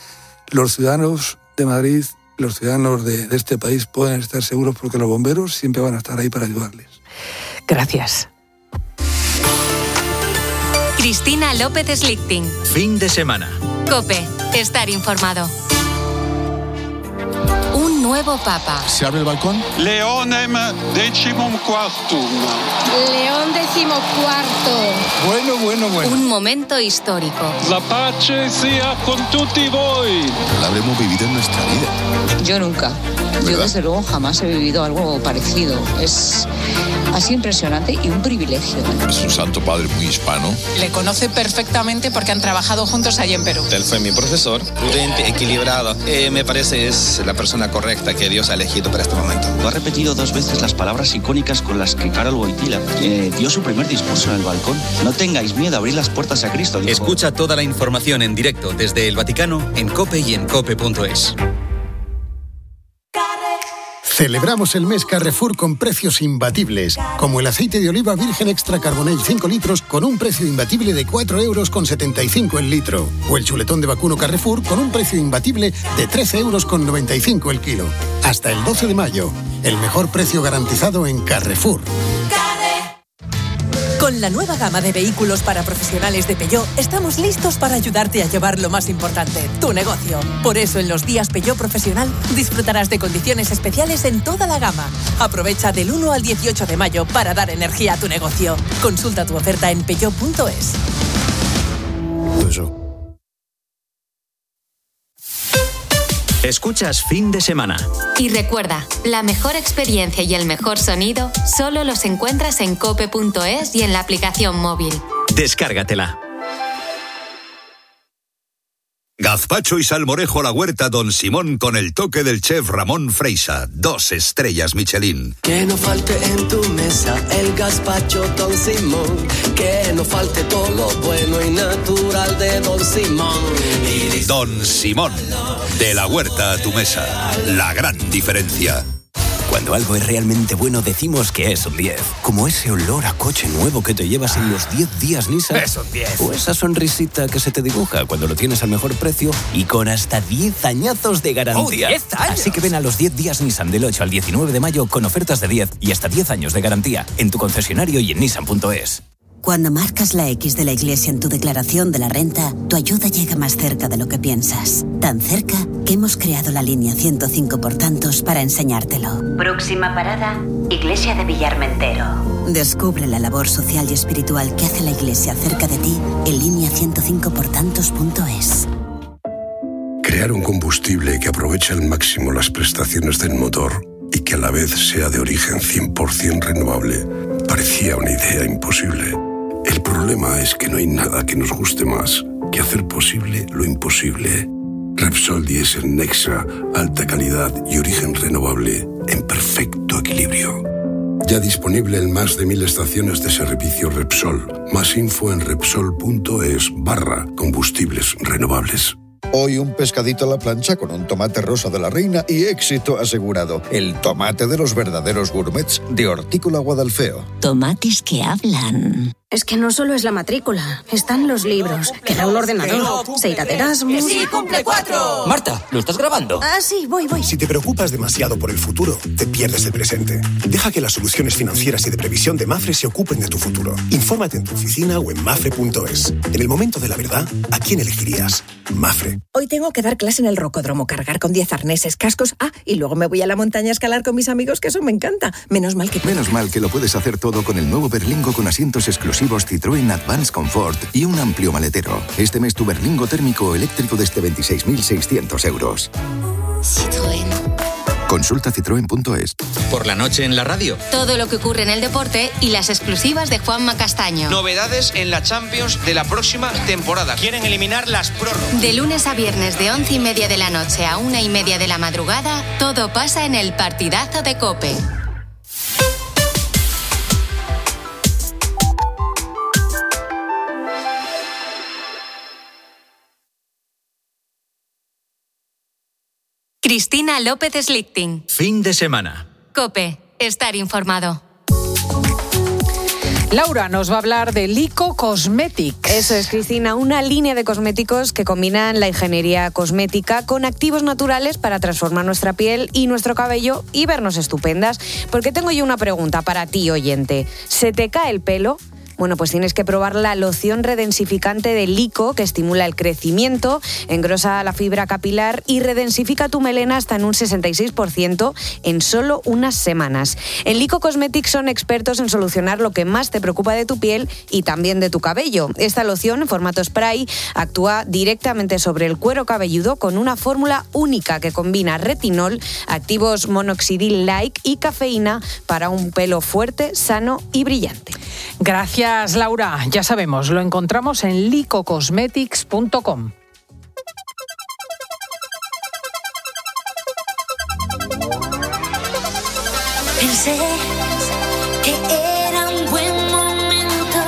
los ciudadanos de Madrid, los ciudadanos de, de este país pueden estar seguros porque los bomberos siempre van a estar ahí para ayudarles. Gracias. Cristina López Slichting. Fin de semana. COPE. Estar informado. Un nuevo papa. ¿Se abre el balcón? Leonem decimum quartum. León decimocuarto. Bueno, bueno, bueno. Un momento histórico. La pace sea con tutti voi. Lo habremos vivido en nuestra vida. Yo nunca. ¿Verdad? Yo desde luego jamás he vivido algo parecido. Es así impresionante y un privilegio. Es un santo padre muy hispano. Le conoce perfectamente porque han trabajado juntos allí en Perú. Él fue mi profesor, prudente, equilibrado. Eh, me parece es la persona correcta que Dios ha elegido para este momento. Ha repetido dos veces las palabras icónicas con las que Karol Wojtyla eh, dio su primer discurso en el balcón. No tengáis miedo a abrir las puertas a Cristo. Dijo. Escucha toda la información en directo desde el Vaticano en COPE y en cope punto es. Celebramos el mes Carrefour con precios imbatibles, como el aceite de oliva virgen extra carbonell cinco litros con un precio imbatible de cuatro euros con setenta y cinco el litro, o el chuletón de vacuno Carrefour con un precio imbatible de trece euros con noventa y cinco el kilo. Hasta el doce de mayo, el mejor precio garantizado en Carrefour. Con la nueva gama de vehículos para profesionales de Peugeot, estamos listos para ayudarte a llevar lo más importante, tu negocio. Por eso, en los días Peugeot Profesional, disfrutarás de condiciones especiales en toda la gama. Aprovecha del uno al dieciocho de mayo para dar energía a tu negocio. Consulta tu oferta en peugeot punto es. Escuchas Fin de Semana. Y recuerda, la mejor experiencia y el mejor sonido solo los encuentras en cope punto es y en la aplicación móvil. Descárgatela. Gazpacho y salmorejo a la huerta Don Simón con el toque del chef Ramón Freisa. Dos estrellas Michelin. Que no falte en tu mesa el gazpacho Don Simón. Que no falte todo lo bueno y natural de Don Simón. Don Simón. De la huerta a tu mesa. La gran diferencia. Cuando algo es realmente bueno decimos que es un diez. Como ese olor a coche nuevo que te llevas en los diez días Nissan. Es un diez. O esa sonrisita que se te dibuja cuando lo tienes al mejor precio y con hasta diez añazos de garantía. ¡Oh, diez años! Así que ven a los diez días Nissan del ocho al diecinueve de mayo con ofertas de diez y hasta diez años de garantía en tu concesionario y en nissan punto es. Cuando marcas la X de la Iglesia en tu declaración de la renta, tu ayuda llega más cerca de lo que piensas. Tan cerca que hemos creado la línea ciento cinco por tantos para enseñártelo. Próxima parada, Iglesia de Villarmentero. Descubre la labor social y espiritual que hace la Iglesia cerca de ti en línea ciento cinco por tantos punto es. Crear un combustible que aproveche al máximo las prestaciones del motor y que a la vez sea de origen cien por ciento renovable parecía una idea imposible. El problema es que no hay nada que nos guste más que hacer posible lo imposible. Repsol Diesel Nexa, alta calidad y origen renovable en perfecto equilibrio. Ya disponible en más de mil estaciones de servicio Repsol. Más info en repsol punto es barra combustibles renovables. Hoy un pescadito a la plancha con un tomate rosa de la reina y éxito asegurado. El tomate de los verdaderos gourmets de Hortícola Guadalfeo. Tomates que hablan. Es que no solo es la matrícula, están los libros, queda un ordenador, se irá de Erasmus... ¡Sí, cumple cuatro! Marta, ¿lo estás grabando? Ah, sí, voy, voy. Si te preocupas demasiado por el futuro, te pierdes el presente. Deja que las soluciones financieras y de previsión de Mafre se ocupen de tu futuro. Infórmate en tu oficina o en mafre punto es. En el momento de la verdad, ¿a quién elegirías? Mafre. Hoy tengo que dar clase en el rocódromo, cargar con diez arneses, cascos... Ah, y luego me voy a la montaña a escalar con mis amigos, que eso me encanta. Menos mal que... Menos mal que lo puedes hacer todo con el nuevo Berlingo con asientos exclusivos Citroën Advanced Comfort y un amplio maletero. Este mes tu Berlingo térmico o eléctrico desde veintiséis mil seiscientos euros. Citroën. Consulta citroen punto es. Por la noche en la radio. Todo lo que ocurre en el deporte y las exclusivas de Juanma Castaño. Novedades en la Champions de la próxima temporada. Quieren eliminar las prórrogas. De lunes a viernes de once y media de la noche a una y media de la madrugada, todo pasa en el partidazo de COPE. Cristina López Slichting. Fin de semana. COPE. Estar informado. Laura nos va a hablar de Lyko Cosmetics. Eso es, Cristina, una línea de cosméticos que combinan la ingeniería cosmética con activos naturales para transformar nuestra piel y nuestro cabello y vernos estupendas. Porque tengo yo una pregunta para ti, oyente. ¿Se te cae el pelo? Bueno, pues tienes que probar la loción redensificante de Lyko, que estimula el crecimiento, engrosa la fibra capilar y redensifica tu melena hasta en un sesenta y seis por ciento en solo unas semanas. En Lyko Cosmetics son expertos en solucionar lo que más te preocupa de tu piel y también de tu cabello. Esta loción, en formato spray, actúa directamente sobre el cuero cabelludo con una fórmula única que combina retinol, activos monoxidil-like y cafeína para un pelo fuerte, sano y brillante. Gracias, Laura. Ya sabemos, lo encontramos en lyko cosmetics punto com. Pensé que era un buen momento.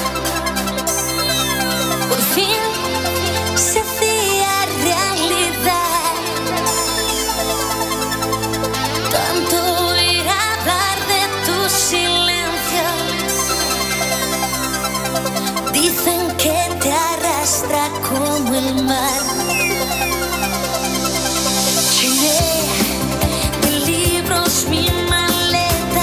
Por fin se hacía realidad. Tanto oír hablar de tu silencio. Dicen que te arrastra como el mar. Llené de libros mi maleta.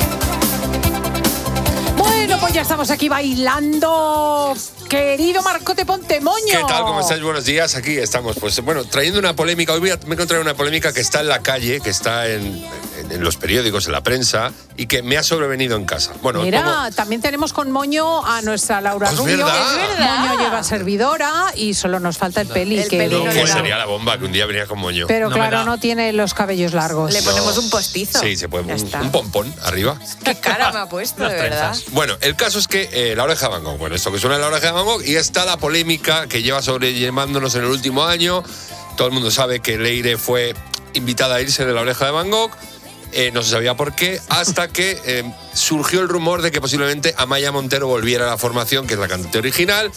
Bueno, pues ya estamos aquí bailando. Querido Marcote Pontemoño. ¿Qué tal? ¿Cómo estáis? Buenos días. Aquí estamos, pues bueno, trayendo una polémica. Hoy voy a, me he encontrado una polémica que está en la calle, que está en, en, en los periódicos, en la prensa, y que me ha sobrevenido en casa. Bueno, Mira, pongo... también tenemos con Moño a nuestra Laura ¿Es Rubio. verdad? Es verdad. Moño lleva servidora y solo nos falta el peli. El que, peli no que le da. sería la bomba, que un día venía con Moño. Pero no claro, no tiene los cabellos largos. Le ponemos un postizo. Sí, se puede un, un pompón arriba. Qué cara me ha puesto, de verdad. Bueno, el caso es que eh, la oreja de Van Gogh, bueno, esto que suena es la oreja de Van Gogh, y está la polémica que lleva sobrellevándonos en el último año. Todo el mundo sabe que Leire fue invitada a irse de la oreja de Van Gogh. Eh, no se sabía por qué, hasta que eh, surgió el rumor de que posiblemente Amaya Montero volviera a la formación, que es la cantante original.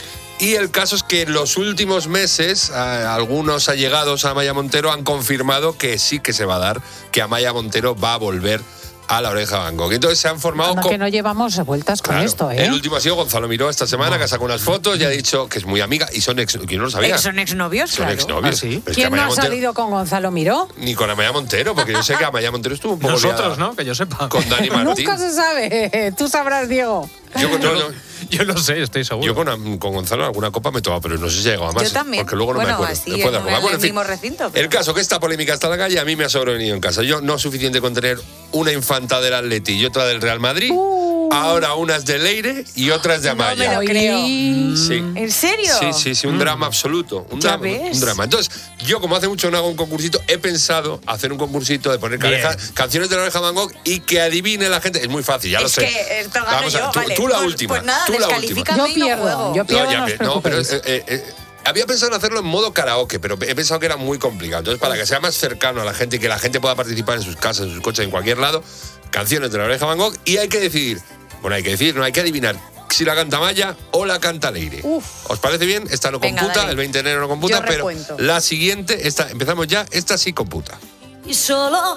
Y el caso es que en los últimos meses, eh, algunos allegados a Amaya Montero han confirmado que sí que se va a dar, que Amaya Montero va a volver a la oreja de Van Gogh. Entonces se han formado... Anda co- que no llevamos vueltas con Claro, esto, ¿eh? El último ha sido Gonzalo Miró esta semana, que ha sacado unas fotos y ha dicho que es muy amiga, y son ex... ¿Quién no lo sabía? Eh, Son exnovios, Son claro. exnovios. ¿Ah, sí? Pero es que ¿Quién no Amaya ha Montero- salido con Gonzalo Miró? Ni con Amaya Montero, porque yo sé que Amaya Montero estuvo un poco Nosotros, liada ¿no? Que yo sepa. con Dani Martín. Nunca se sabe. Tú sabrás, Diego. Yo, con- no, no, Yo lo sé, estoy seguro. yo con, con Gonzalo alguna copa me he tomado, pero no sé si llegó a más. Yo también. Porque luego no bueno, me acuerdo. así, Después de en Roma. el Bueno, en fin, mismo recinto. pero- el caso que esta polémica está en la calle, a mí me ha sobrevenido en casa. Yo no es suficiente con tener una infanta del Atleti y otra del Real Madrid. Ahora unas de Leire y otras de Amaya. No me lo creo. Sí. ¿En serio? Sí, sí, sí, un drama absoluto. Un Ya drama, ves. un drama. Entonces, yo como hace mucho no hago un concursito, he pensado hacer un concursito de poner Bien. careja- canciones de la oreja de Van Gogh y que adivine la gente. Es muy fácil, ya lo Es sé. que esto gano Vamos a ver, yo, tú, vale. tú la Pues- última. pues nada, tú la última. descalifícame Yo y no pierdo, juego. yo pierdo, No, ya no os ve- no, pero preocupéis. eh, eh, eh, había pensado en hacerlo en modo karaoke, pero he pensado que era muy complicado. Entonces, para que sea más cercano a la gente y que la gente pueda participar en sus casas, en sus coches, en cualquier lado, canciones de la oreja de Van Gogh, y hay que decidir, bueno, hay que decir, no hay que adivinar si la canta Amaya o la canta Leire. ¿Os parece bien? Esta no Venga, computa, dale. el veinte de enero no computa, Yo pero recuento. la siguiente, esta, empezamos ya, esta sí computa. Y solo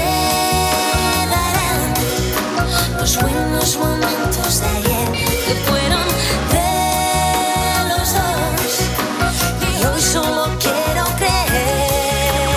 quedarán los buenos momentos de ayer que fueron de los dos. Y hoy solo quiero creer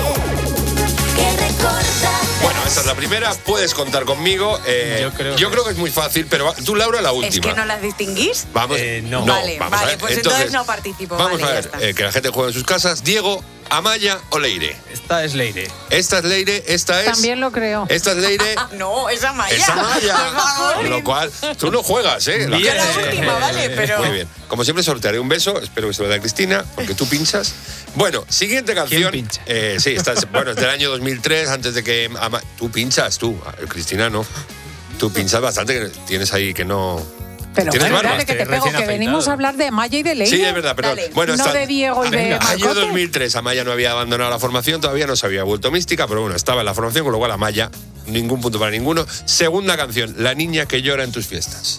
que recordar. Bueno, esta es la primera, puedes contar conmigo. eh, yo creo, que es muy fácil, pero va- tú, Laura, la ¿Es última. que no las distinguís? Vamos, no. Vale, vamos a vale, ver. pues entonces, no participo. Vamos vale, a ya ver, está. eh, que la gente juegue en sus casas. Diego, Amaya o Leire. Esta es Leire. Esta es Leire, esta es... También lo creo. Esta es Leire. No, es Amaya. Es Amaya. Por favor. Con lo cual, tú no juegas, ¿eh? Bien. Yo la última, vale, pero... Muy bien. Como siempre, sortearé un beso. Espero que se lo dé a Cristina, porque tú pinchas. Bueno, siguiente canción. ¿Quién pincha? Eh, sí, esta es, bueno, es del año dos mil tres, antes de que... Ama- tú pinchas, tú. Cristina no. Tú pinchas bastante, que tienes ahí que no... Pero ¿Tienes bueno, barba? dale, que te Recién pego, que afeitado. venimos a hablar de Amaya y de Leire. Sí, es verdad, pero Dale. bueno, No está- de Diego y de Venga, año Marcote. dos mil tres, Amaya no había abandonado la formación, todavía no se había vuelto mística, pero bueno, estaba en la formación, con lo cual Amaya, ningún punto para ninguno. Segunda canción, La niña que llora en tus fiestas.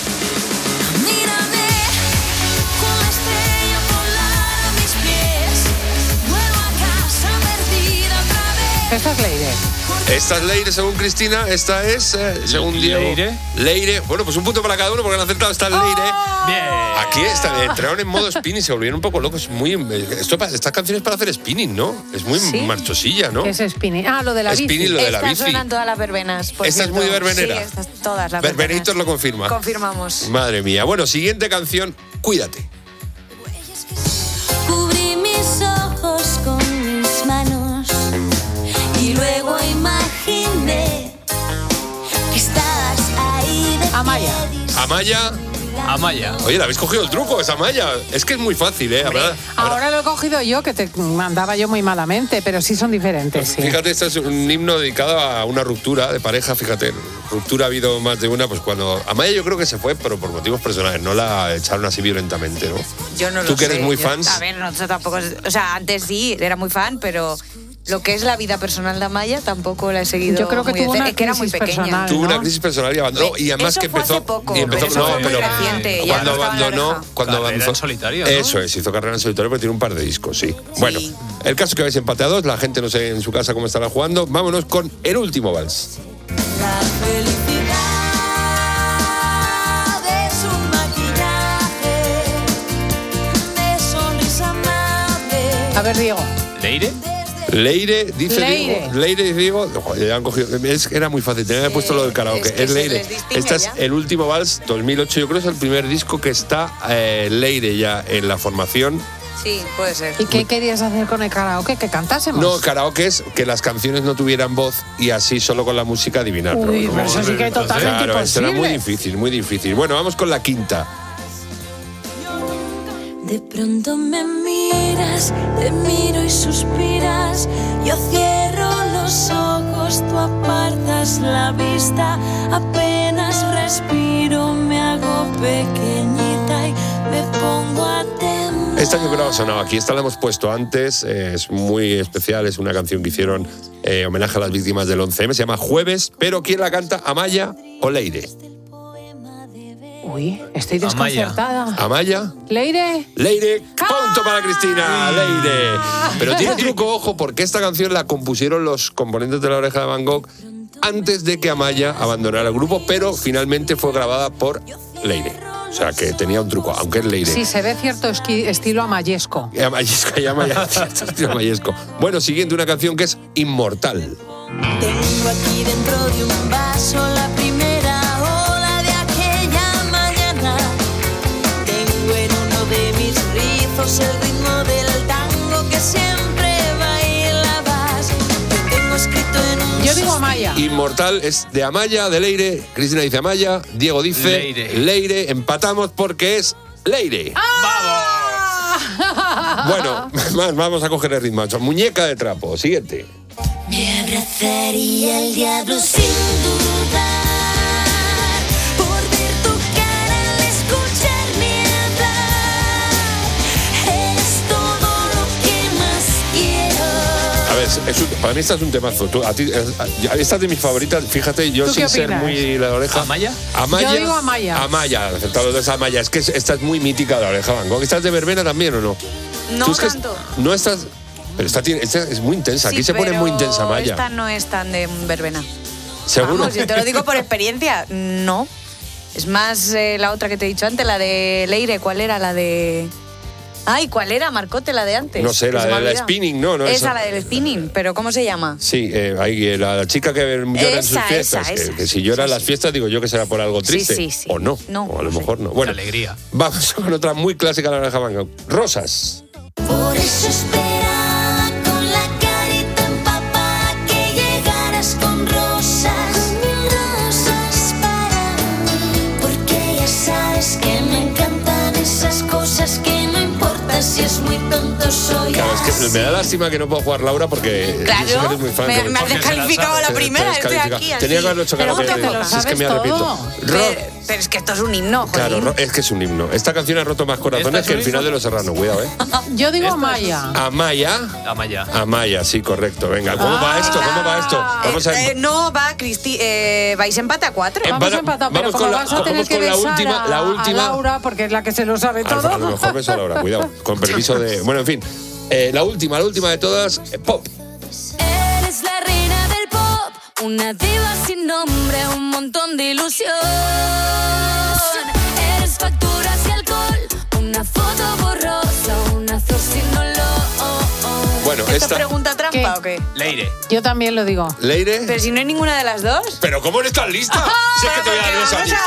Mírame con la estrella polar a mis pies. Vuelvo a casa perdida otra vez. Esta es Leire. Porque Esta es Leire, según Cristina. Esta es, eh, según Diego. Leire. Leire. Bueno, pues un punto para cada uno porque han acertado. Esta es Leire. Bien. Aquí está, entraron en modo spinning, se volvieron un poco locos. Muy, esto, estas canciones para hacer spinning, ¿no? Es muy ¿Sí? marchosilla, ¿no? ¿Qué es spinning? Ah, lo de la Spinning, bici. lo de la Estas bici. suenan todas las verbenas. por Esta es cierto. muy verbenera. Sí, estas todas las Berbenitos verbenas. lo confirma. Confirmamos. Madre mía. Bueno, siguiente canción, Cuídate. Cubrí mis ojos con mis manos y luego imaginé que estabas ahí de Amaya. Amaya. Amaya. Oye, ¿le habéis cogido el truco? Es Amaya. Es que es muy fácil, ¿eh? Habrá- habrá- Ahora lo he cogido yo, que te mandaba yo muy malamente, pero sí son diferentes. Sí. Fíjate, este es un himno dedicado a una ruptura de pareja, fíjate. Ruptura ha habido más de una, pues cuando... Amaya yo creo que se fue, pero por motivos personales, no la echaron así violentamente, ¿no? Yo no lo Tú que sé. eres muy Yo- fans. A ver, no, yo tampoco. O sea, antes sí, era muy fan, pero lo que es la vida personal de Amaya tampoco la he seguido. Yo creo que muy de tuvo cerca. una Es que era muy crisis pequeña. personal. Tuvo ¿no? una crisis personal y abandonó. Y además Eso que fue empezó. hace poco, y empezó eso no, fue muy pero reciente, ya cuando no estaba en la abandonó, oreja. cuando Carrera avanzó. en solitario, ¿no? Eso es, hizo carrera en solitario, pero tiene un par de discos, sí. Bueno, el caso es que habéis empatados, la gente no sé en su casa cómo estará jugando. Vámonos con el último vals. la felicidad es un maquillaje de sonrisa amable. A ver, Diego. ¿Leire? Leire, dice Leire. Diego. Leire, dice Diego. Joder, ya han cogido. Es, era muy fácil, tenía que haber puesto lo del karaoke. es que Es, se Leire. les distingue Este es ya. el último vals, dos mil ocho. Yo creo que es el primer disco que está eh, Leire ya en la formación. Sí, puede ser. ¿Y qué querías hacer con el karaoke? ¿Que cantásemos? No, karaoke es que las canciones no tuvieran voz y así solo con la música adivinarlo. Uy, ¿no? pero eso sí que es totalmente Claro, esto era muy imposible. difícil, muy difícil. Bueno, vamos con la quinta. De pronto me miras, te miro y suspiras. Yo cierro los ojos, tú apartas la vista. Apenas respiro, me hago pequeñita y me pongo a temblar. Esta yo creo que ha sonado aquí, esta la hemos puesto antes, eh, es muy especial, es una canción que hicieron eh, homenaje a las víctimas del once eme, se llama Jueves, pero ¿quién la canta? ¿Amaya o Leire? Uy, estoy Amaya. desconcertada. ¿Amaya? ¿Leire? Leire, punto para Cristina, Leire. Pero tiene truco, ojo, porque esta canción la compusieron los componentes de La Oreja de Van Gogh antes de que Amaya abandonara el grupo, pero finalmente fue grabada por Leire. O sea, que tenía un truco, aunque es Leire. Sí, se ve cierto esqui- estilo amayesco. Y Amayesco, y Amaya, estilo Amayesco. Bueno, siguiente, una canción que es Inmortal. Tengo aquí dentro de un vaso la primera ola de aquella mañana. Tengo en uno de mis rizos el ritmo del tango que siempre bailabas. Te tengo escrito en un Yo digo Amaya. Inmortal es de Amaya, de Leire. Cristina dice Amaya, Diego dice Leire. Leire. Empatamos porque es Leire. Bueno, más, vamos a coger el ritmo. Muñeca de trapo. Siguiente. Me abrazaría el diablo sin dudar por ver tu cara al escucharme hablar. Eres todo lo que más quiero. A ver, es un- para mí esta es un temazo. Tú, a ti, es- a- esta es de mis favoritas. Fíjate, yo ¿Tú qué sin ser opinas? muy la oreja. ¿Amaya? Amaya. Yo digo Amaya. Amaya, aceptado los dos Amaya. Es que es- esta es muy mítica de La Oreja de Van Gogh. ¿Esta es de verbena también o no? No Tú es que es- tanto. no estás. Pero esta, tiene, esta es muy intensa. Aquí Sí, se pone pero muy intensa Amaya. Esta no es tan de verbena. ¿Seguro? Vamos, yo te lo digo por experiencia. No. Es más eh, la otra que te he dicho antes, la de Leire. ¿Cuál era? La de... Ay, ¿cuál era, Marcote, la de antes? No sé, Que la se me de la olvida. spinning, no, no. Esa, esa. la del spinning, pero ¿cómo se llama? Sí, eh, ahí, eh, la, la chica que llora en sus Esa, fiestas. esa, que, esa. que si llora en las fiestas, digo yo que será por algo Sí, triste. sí, sí. O no. No, o a lo no mejor no. Bueno, Qué alegría. vamos con otra muy clásica de La Oreja de Van Gogh. Rosas. Por eso esperaba con la carita empapada que llegaras con rosas, mil rosas para mí. Porque ya sabes que me encantan esas cosas que no importa si es muy tonto soy Claro, es que así. me da lástima que no puedo jugar Laura porque Claro, yo sé que eres muy fan. me, que- me has Porque se la descalificado sabe. a la Te- te primera, estoy descalifica. aquí así. Tenía que haberlo hecho Pero karaoke. ¿cómo te lo Si es que sabes me arrepiento. todo? Ro- Pero, pero es que esto es un himno, jolín. Claro, ro- es que es un himno. Esta canción ha roto más corazones ¿Esta es que el un final himno? de Los Serranos. Cuidado, ¿eh? Yo digo Esta es- Amaya. Amaya. Amaya. Amaya, sí, correcto. Venga, ¿cómo Ah. va esto? ¿Cómo va esto? Vamos a... Eh, eh, no, va, Cristi. Eh, vais empate a cuatro. Eh, Vamos Empata- empatados, pero vamos como con la- vas a tener vamos que con la besar última- a, la a última. Laura, porque es la que se lo sabe A, todo. a lo mejor beso a Laura, cuidado. Con permiso de... Bueno, en fin. Eh, la última, la última de todas, eh, pop. Eres la reina del pop, Una diva sin nombre, un montón de ilusión. Eres facturas y alcohol, una foto borrosa, un azul sin olor. Bueno, ¿Esto esta... pregunta trampa o qué? Leire. Yo también lo digo. ¿Leire? Pero si no hay ninguna de las dos. ¿Pero cómo no estás lista? Si es que te voy a dar dos años.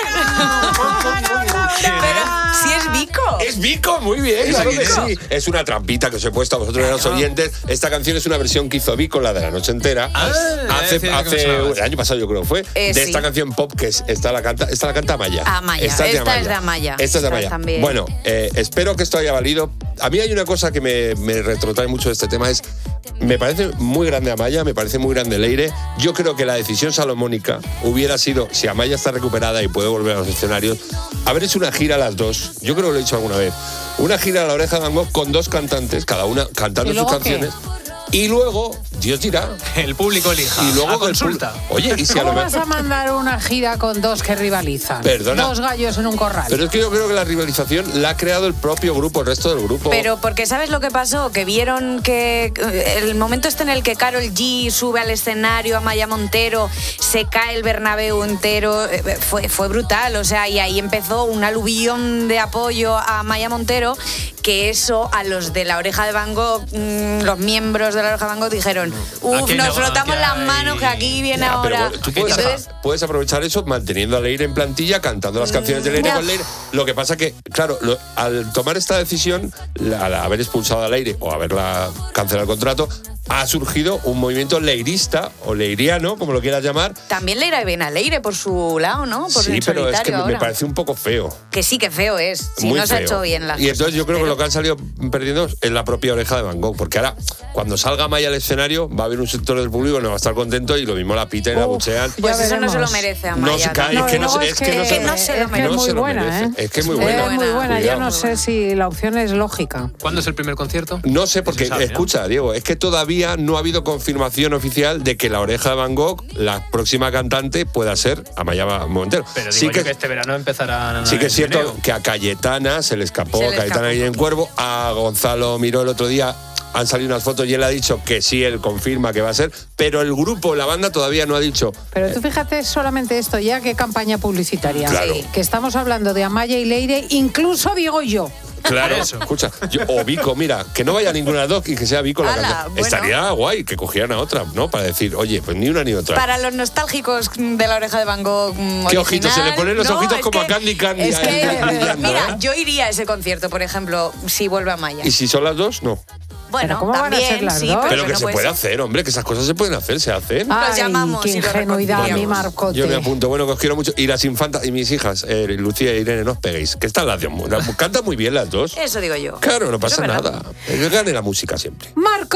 Pero si es Vico. Es Vico, muy bien, claro que sí. Es una trampita que os he puesto a vosotros, los oyentes. Esta canción es una versión que hizo Vico, la de La Noche Entera. Ah, hace hace el año pasado, yo creo que fue. Eh, de sí. esta canción pop que es, esta la canta, esta la canta Amaya. Amaya. Esta, Esta es de Amaya. es de Amaya. Esta es de Amaya. También. Bueno, eh, espero que esto haya valido. A mí hay una cosa que me, me retrotrae mucho de este tema, es me parece muy grande Amaya, me parece muy grande Leire. Yo creo que la decisión salomónica hubiera sido, si Amaya está recuperada y puede volver a los escenarios, haber hecho una gira a las dos. Yo creo que lo he dicho alguna vez. Una gira a La Oreja de Van Gogh con dos cantantes, cada una cantando ¿Y sus luego qué? canciones. Y luego, Dios dirá. El público elija. Y luego a el consulta. público- Oye, y si a ¿Cómo lo vas mejor. a mandar una gira con dos que rivalizan? Perdona. Dos gallos en un corral. Pero es que yo creo que la rivalización la ha creado el propio grupo, el resto del grupo. Pero porque ¿sabes lo que pasó? Que vieron que eh, el momento este en el que Karol G sube al escenario, Amaya Montero, se cae el Bernabéu entero, eh, fue, fue brutal, o sea, y ahí empezó un aluvión de apoyo a Amaya Montero, que eso a los de La Oreja de Van Gogh, mmm, los miembros de La Oreja de Van Gogh dijeron, uff, Aquí nos no, frotamos aquí las hay- manos que aquí viene Ya, pero ahora. bueno, tú puedes, Entonces, puedes aprovechar eso manteniendo a Leire en plantilla, cantando las canciones de Leire no. con Leire. Lo que pasa que, claro, lo- al tomar esta decisión, la- al haber expulsado a Leire o haberla cancelado el contrato, ha surgido un movimiento leirista o leiriano, como lo quieras llamar. también Leire ven a Leire por su lado, ¿no? Por Sí, el pero es solitario que me- me ahora. parece un poco feo. Que sí, que feo es. Si Muy no se ha feo. hecho bien las Y entonces cosas. yo creo Pero- que lo que han salido perdiendo es la propia Oreja de Van Gogh, porque ahora, cuando salga Maya al escenario, va a haber un sector del público que no va a estar contento y lo mismo la piten y la Uf, buchean. Pues Ya eso no se lo veremos. merece a No Maya. se cae, es que no, no, se- es que no se, no se lo es que merece. es no muy se lo buena, merece. ¿eh? Es que es muy buena. Es muy buena, yo Cuidado. no sé si la opción es lógica. ¿Cuándo es el primer concierto? No sé, porque, Se sabe, ¿no? escucha, Diego, es que todavía no ha habido confirmación oficial de que La Oreja de Van Gogh, la próxima cantante, pueda ser Amaya Montero. Pero digo sí yo que, que este verano empezará. sí que es en cierto enero. que a Cayetana se le escapó, Se le Cayetana escapó. Guillén Cuervo, a Gonzalo Miró el otro día. Han salido unas fotos y él ha dicho que sí, él confirma que va a ser, pero el grupo, la banda todavía no ha dicho. Pero tú fíjate solamente esto, ya qué campaña publicitaria. Claro. Que estamos hablando de Amaya y Leire, incluso digo yo. Claro, Eso. escucha, yo- o Vico, mira, que no vaya ninguna de las dos y que sea Vico la Ala, cantante. bueno. Estaría guay que cogieran a otra, ¿no? Para decir, oye, pues ni una ni otra. Para los nostálgicos de La Oreja de Van Gogh mm, ¿Qué original, ojitos? Se le ponen los no, ojitos es como que- a Candy Candy. Es ahí, que, brillando, mira, ¿eh? yo iría a ese concierto, por ejemplo, si vuelve a Maya. ¿Y si son las dos? No. Bueno, ¿Pero cómo van a también, ser las sí, dos? pero, Pero que no se puede puede ser. hacer, hombre, que esas cosas se pueden hacer, se hacen. Los llamamos qué y los ingenuidad, mi reconciliamos. Marcote. Yo me apunto, bueno, que os quiero mucho. Y las infantas y mis hijas, eh, Lucía e Irene, no os peguéis. Que están las dos. las- Cantan muy bien las dos. Eso digo yo. Claro, no Eso pasa es verdad. nada. Que gane la música siempre.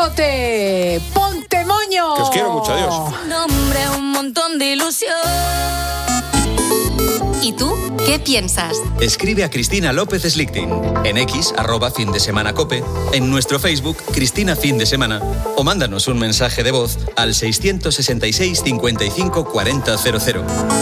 Marcote, ponte moño. Que os quiero mucho, adiós. Un hombre, un montón de ilusión. ¿Y tú qué piensas? Escribe a Cristina López Slichting en X, arroba fin de semana cope, en nuestro Facebook, Cristina Fin de Semana, o mándanos un mensaje de voz al seiscientos sesenta y seis, cincuenta y cinco, cuarenta, cero cero.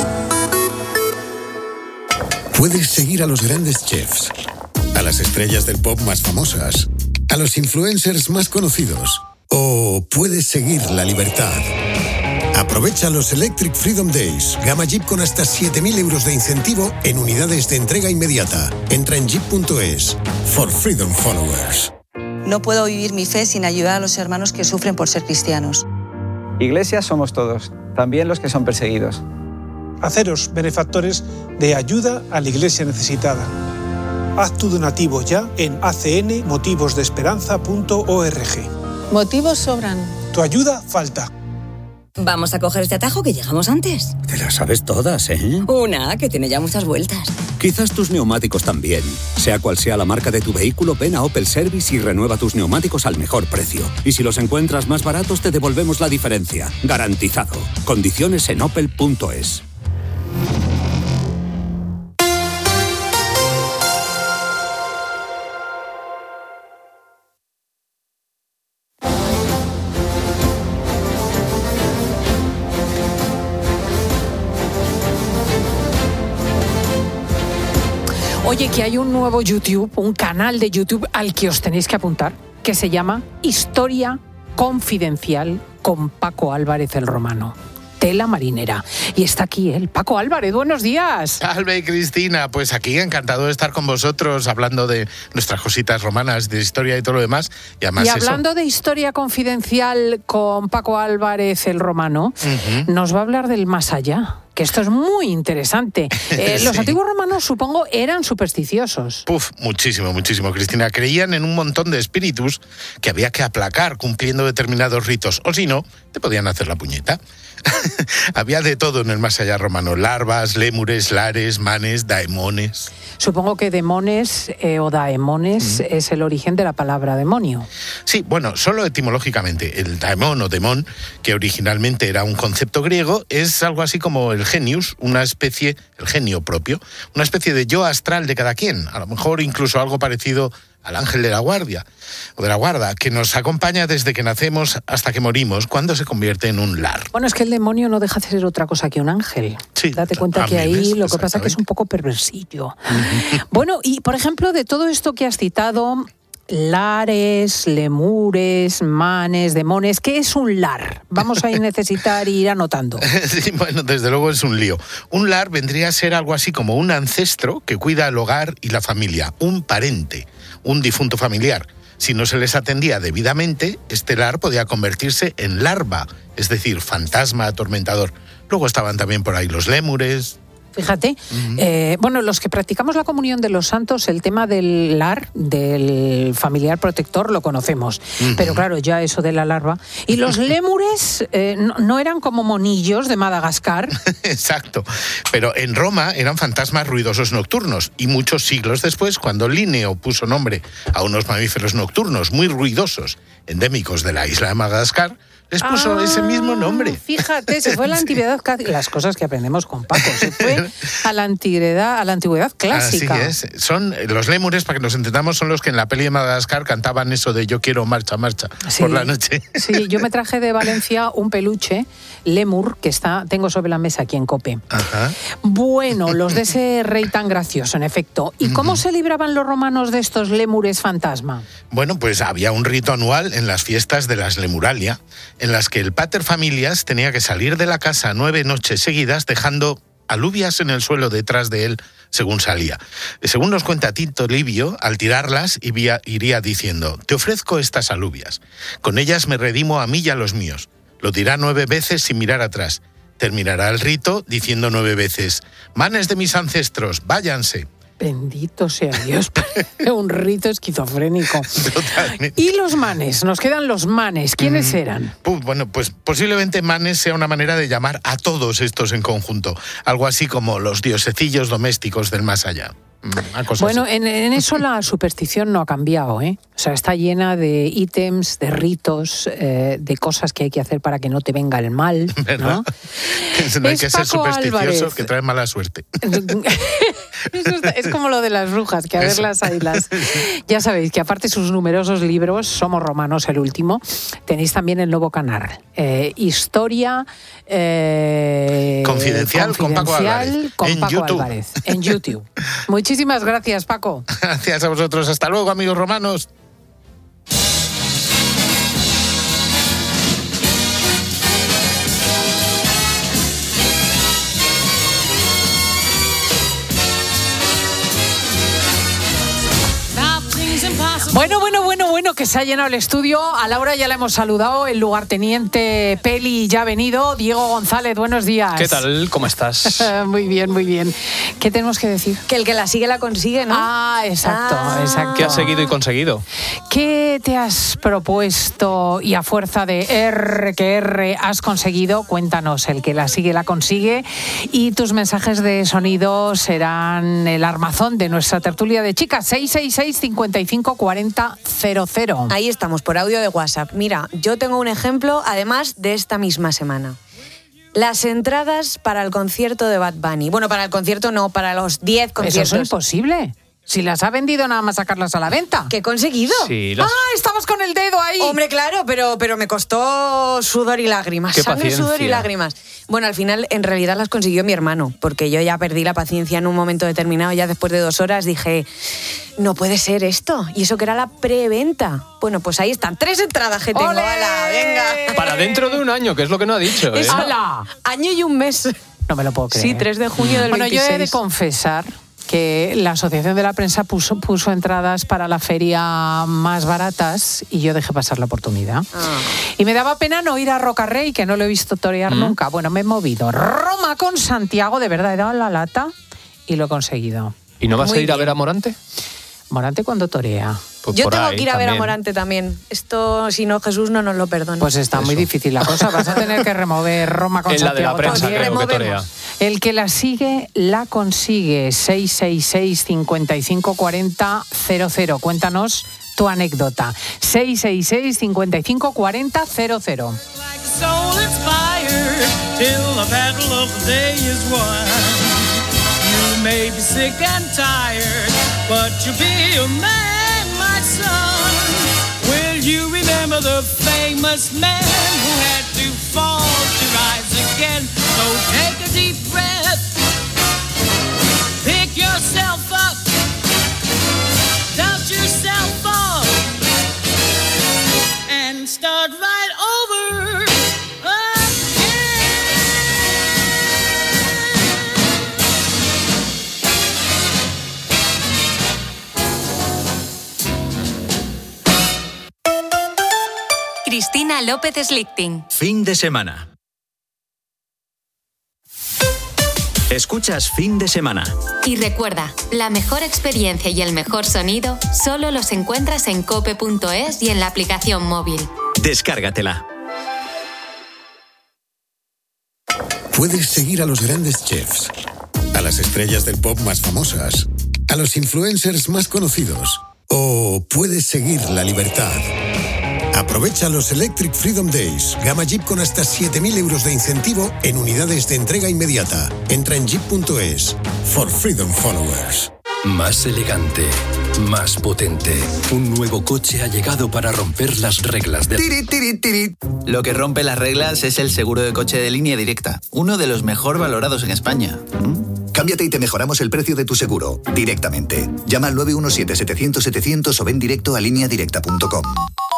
Puedes seguir a los grandes chefs, a las estrellas del pop más famosas, a los influencers más conocidos, o puedes seguir la libertad. Aprovecha los Electric Freedom Days. Gama Jeep con hasta siete mil euros de incentivo en unidades de entrega inmediata. Entra en jeep punto es. For Freedom Followers. No puedo vivir mi fe sin ayudar a los hermanos que sufren por ser cristianos. Iglesia somos todos, también los que son perseguidos. Haceros benefactores de ayuda a la Iglesia necesitada. Haz tu donativo ya en a c n motivos de esperanza punto org. Motivos sobran. Tu ayuda falta. Vamos a coger este atajo que llegamos antes. Te las sabes todas, ¿eh? Una que tiene ya muchas vueltas. Quizás tus neumáticos también. Sea cual sea la marca de tu vehículo, ven a Opel Service y renueva tus neumáticos al mejor precio. Y si los encuentras más baratos, te devolvemos la diferencia. Garantizado. Condiciones en opel punto es. Oye, que hay un nuevo YouTube, un canal de YouTube al que os tenéis que apuntar, que se llama Historia Confidencial con Paco Álvarez el Romano. tela marinera. Y está aquí él, Paco Álvarez, buenos días. Salve, Cristina, pues aquí encantado de estar con vosotros hablando de nuestras cositas romanas, de historia y todo lo demás. Y, además y hablando eso... de historia confidencial con Paco Álvarez el Romano, uh-huh. nos va a hablar del más allá. Que esto es muy interesante. Eh, los sí. antiguos romanos, supongo, eran supersticiosos. Puf, muchísimo, muchísimo, Cristina. Creían en un montón de espíritus que había que aplacar cumpliendo determinados ritos. O si no, te podían hacer la puñeta. Había de todo en el más allá romano. Larvas, lémures, lares, manes, daemones. Supongo que demones eh, o daemones mm. es el origen de la palabra demonio. Sí, bueno, solo etimológicamente. El daemon o demón, que originalmente era un concepto griego, es algo así como el genius, una especie, el genio propio, una especie de yo astral de cada quien. A lo mejor incluso algo parecido al ángel de la guardia o de la guarda, que nos acompaña desde que nacemos hasta que morimos, cuando se convierte en un lar. Bueno, es que el demonio no deja de ser otra cosa que un ángel. Sí, date cuenta que ahí lo que pasa es que es un poco perversillo. Bueno, y por ejemplo, de todo esto que has citado, lares, lemures, manes, demones, ¿qué es un lar? Vamos a necesitar ir anotando. Sí, bueno, desde luego es un lío. Un lar vendría a ser algo así como un ancestro que cuida el hogar y la familia, un parente, un difunto familiar. Si no se les atendía debidamente, este lar podía convertirse en larva, es decir, fantasma atormentador. Luego estaban también por ahí los lémures. Fíjate, uh-huh. eh, bueno, los que practicamos la comunión de los santos, el tema del lar, del familiar protector, lo conocemos. Uh-huh. Pero claro, ya eso de la larva. Y los lémures eh, no, no eran como monillos de Madagascar. Exacto. Pero en Roma eran fantasmas ruidosos nocturnos. Y muchos siglos después, cuando Linneo puso nombre a unos mamíferos nocturnos muy ruidosos, endémicos de la isla de Madagascar, les puso ah, ese mismo nombre. Fíjate, se fue a la antigüedad, las cosas que aprendemos con Paco, se fue a la antigüedad, a la antigüedad clásica. Así es. Son los lémures, para que nos entendamos, son los que en la peli de Madagascar cantaban eso de yo quiero marcha, marcha, sí, por la noche. Sí, yo me traje de Valencia un peluche, lémur, que está, tengo sobre la mesa aquí en COPE. Ajá. Bueno, los de ese rey tan gracioso, en efecto. ¿Y cómo uh-huh. se libraban los romanos de estos lémures fantasma? Bueno, pues había un rito anual en las fiestas de las Lemuralia, en las que el pater familias tenía que salir de la casa nueve noches seguidas dejando alubias en el suelo detrás de él según salía. Según nos cuenta Tito Livio, al tirarlas iría diciendo: te ofrezco estas alubias, con ellas me redimo a mí y a los míos. Lo dirá nueve veces sin mirar atrás. Terminará el rito diciendo nueve veces: manes de mis ancestros, váyanse. Bendito sea Dios, un rito esquizofrénico. Totalmente. Y los manes, nos quedan los manes. ¿Quiénes mm. eran? Pues, bueno, pues posiblemente manes sea una manera de llamar a todos estos en conjunto. Algo así como los diosecillos domésticos del más allá. Bueno, en, en eso la superstición no ha cambiado, ¿eh? O sea, está llena de ítems, de ritos, eh, de cosas que hay que hacer para que no te venga el mal, ¿no? No hay que ser supersticioso, que trae mala suerte. Eso está, es como lo de las brujas, que a ver las ailas. Ya sabéis que aparte de sus numerosos libros, Somos Romanos, el último, tenéis también el nuevo canal. Eh, historia eh, confidencial, confidencial con Paco Álvarez. Con en Paco YouTube. Álvarez, en YouTube. Muchísimas gracias, Paco. Gracias a vosotros. Hasta luego, amigos romanos. Bueno, bueno, bueno, bueno, que se ha llenado el estudio. A Laura ya la hemos saludado, el lugarteniente Peli ya ha venido. Diego González, buenos días. ¿Qué tal? ¿Cómo estás? Muy bien, muy bien. ¿Qué tenemos que decir? Que el que la sigue la consigue, ¿no? Ah, exacto, ah. exacto. ¿Qué has seguido y conseguido? ¿Qué te has propuesto y a fuerza de R que R has conseguido? Cuéntanos, el que la sigue la consigue. Y tus mensajes de sonido serán el armazón de nuestra tertulia de chicas. seis seis seis, cinco cinco, cuarenta, cero cero. Ahí estamos, por audio de WhatsApp. Mira, yo tengo un ejemplo, además, de esta misma semana. Las entradas para el concierto de Bad Bunny. Bueno, para el concierto no, para los diez conciertos. Eso es imposible. Si las ha vendido nada más sacarlas a la venta. ¿Qué he conseguido? Sí, las- Ah, estabas con el dedo ahí. Hombre, claro, pero, pero me costó sudor y lágrimas. Qué Sangre, paciencia. sudor y lágrimas. Bueno, al final, en realidad las consiguió mi hermano, porque yo ya perdí la paciencia en un momento determinado. Ya después de dos horas dije, no puede ser esto. Y eso que era la preventa. Bueno, pues ahí están, tres entradas que tengo. ¡Ole! ¡Hala, venga! Para dentro de un año, que es lo que no ha dicho. ¿eh? Es ¡Hala! año y un mes. No me lo puedo creer. Sí, tres de junio del Bueno, veintiséis. yo he de confesar que la Asociación de la Prensa puso, puso entradas para la feria más baratas y yo dejé pasar la oportunidad. Ah. Y me daba pena no ir a Rocarrey, que no lo he visto torear ¿Mm? nunca. Bueno, me he movido. Roma con Santiago, de verdad, he dado la lata y lo he conseguido. ¿Y no vas Muy a ir a bien. ver a Morante? Morante cuando torea. Pues Yo por tengo ahí que ir a ver a también. Morante también. Esto, si no, Jesús no nos lo perdona. Pues está muy Eso. difícil la cosa. Vas a tener que remover Roma con En la de la Santiago. prensa, también. creo que torea. removemos. El que la sigue, la consigue. seis seis seis, cinco cinco cuatro cero, cero cero. Cuéntanos tu anécdota. seis seis seis, cinco cinco cuatro cero cero. Soul inspired till the battle of the day is won. You may be sick and tired, but you'll be a man, my son. Will you remember the famous man who had to fall to rise again? So take a deep breath, pick yourself up, dust yourself off, and start right over. Cristina López Slichting. Fin de semana. Escuchas Fin de Semana. Y recuerda, la mejor experiencia y el mejor sonido solo los encuentras en cope punto es y en la aplicación móvil. Descárgatela. Puedes seguir a los grandes chefs, a las estrellas del pop más famosas, a los influencers más conocidos, o puedes seguir la libertad. Aprovecha los Electric Freedom Days. Gama Jeep con hasta siete mil euros de incentivo en unidades de entrega inmediata. Entra en jeep punto es. For Freedom Followers. Más elegante, más potente. Un nuevo coche ha llegado para romper las reglas del... Tiri, tiri, tiri. Lo que rompe las reglas es el seguro de coche de línea directa, uno de los mejor valorados en España. ¿Mm? Cámbiate y te mejoramos el precio de tu seguro, directamente. Llama al nueve uno siete, setecientos, setecientos o ven directo a línea directa punto com.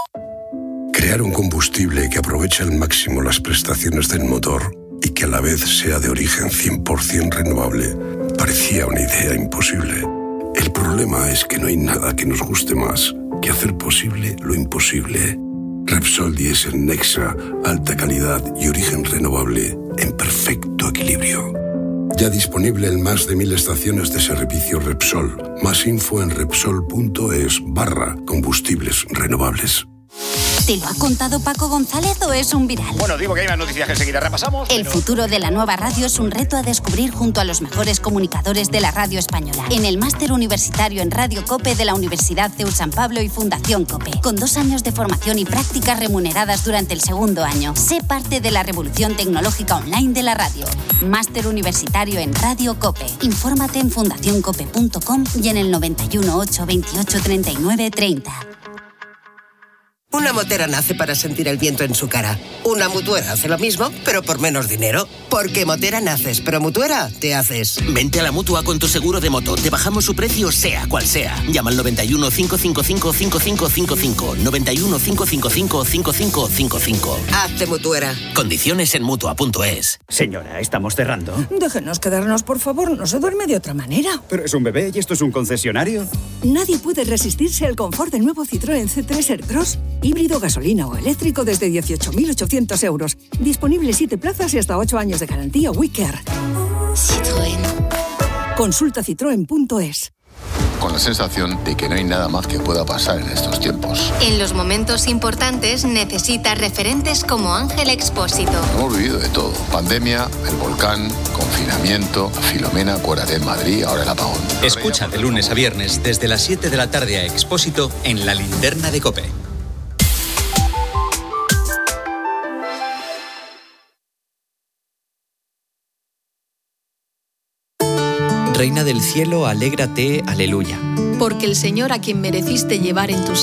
Crear un combustible que aproveche al máximo las prestaciones del motor y que a la vez sea de origen cien por ciento renovable parecía una idea imposible. El problema es que no hay nada que nos guste más que hacer posible lo imposible. Repsol Diesel Nexa, alta calidad y origen renovable en perfecto equilibrio. Ya disponible en más de mil estaciones de servicio Repsol. Más info en repsol punto es barra combustibles renovables. ¿Te lo ha contado Paco González o es un viral? Bueno, digo que hay más noticias que enseguida repasamos. El pero... futuro de la nueva radio es un reto a descubrir junto a los mejores comunicadores de la radio española. En el máster universitario en Radio COPE de la Universidad CEU San Pablo y Fundación COPE. Con dos años de formación y prácticas remuneradas durante el segundo año. Sé parte de la revolución tecnológica online de la radio. Máster universitario en Radio COPE. Infórmate en fundación cope punto com y en el noventa y uno, ocho, veintiocho, treinta y nueve, treinta. Una motera nace para sentir el viento en su cara. Una mutuera hace lo mismo, pero por menos dinero. Porque motera naces, pero mutuera te haces. Vente a la Mutua con tu seguro de moto. Te bajamos su precio sea cual sea. Llama al noventa y uno, cinco cinco cinco, cinco cinco cinco cinco. noventa y uno, cinco cinco cinco, cinco cinco cinco cinco. Hazte mutuera. Condiciones en mutua punto es. Señora, estamos cerrando. Déjenos quedarnos, por favor. No se duerme de otra manera. Pero es un bebé y esto es un concesionario. Nadie puede resistirse al confort del nuevo Citroën C tres Aircross. Híbrido, gasolina o eléctrico desde dieciocho mil ochocientos euros. Disponible siete plazas y hasta ocho años de garantía WeCare. Citroën. Consulta citroen punto es. Con la sensación de que no hay nada más que pueda pasar en estos tiempos. En los momentos importantes necesitas referentes como Ángel Expósito. Hemos vivido de todo. Pandemia, el volcán, confinamiento, Filomena, acuérdate en Madrid, ahora el apagón. Escucha de lunes a viernes desde las siete de la tarde a Expósito en La Linterna de COPE. Reina del cielo, alégrate, aleluya. Porque el Señor a quien mereciste llevar en tus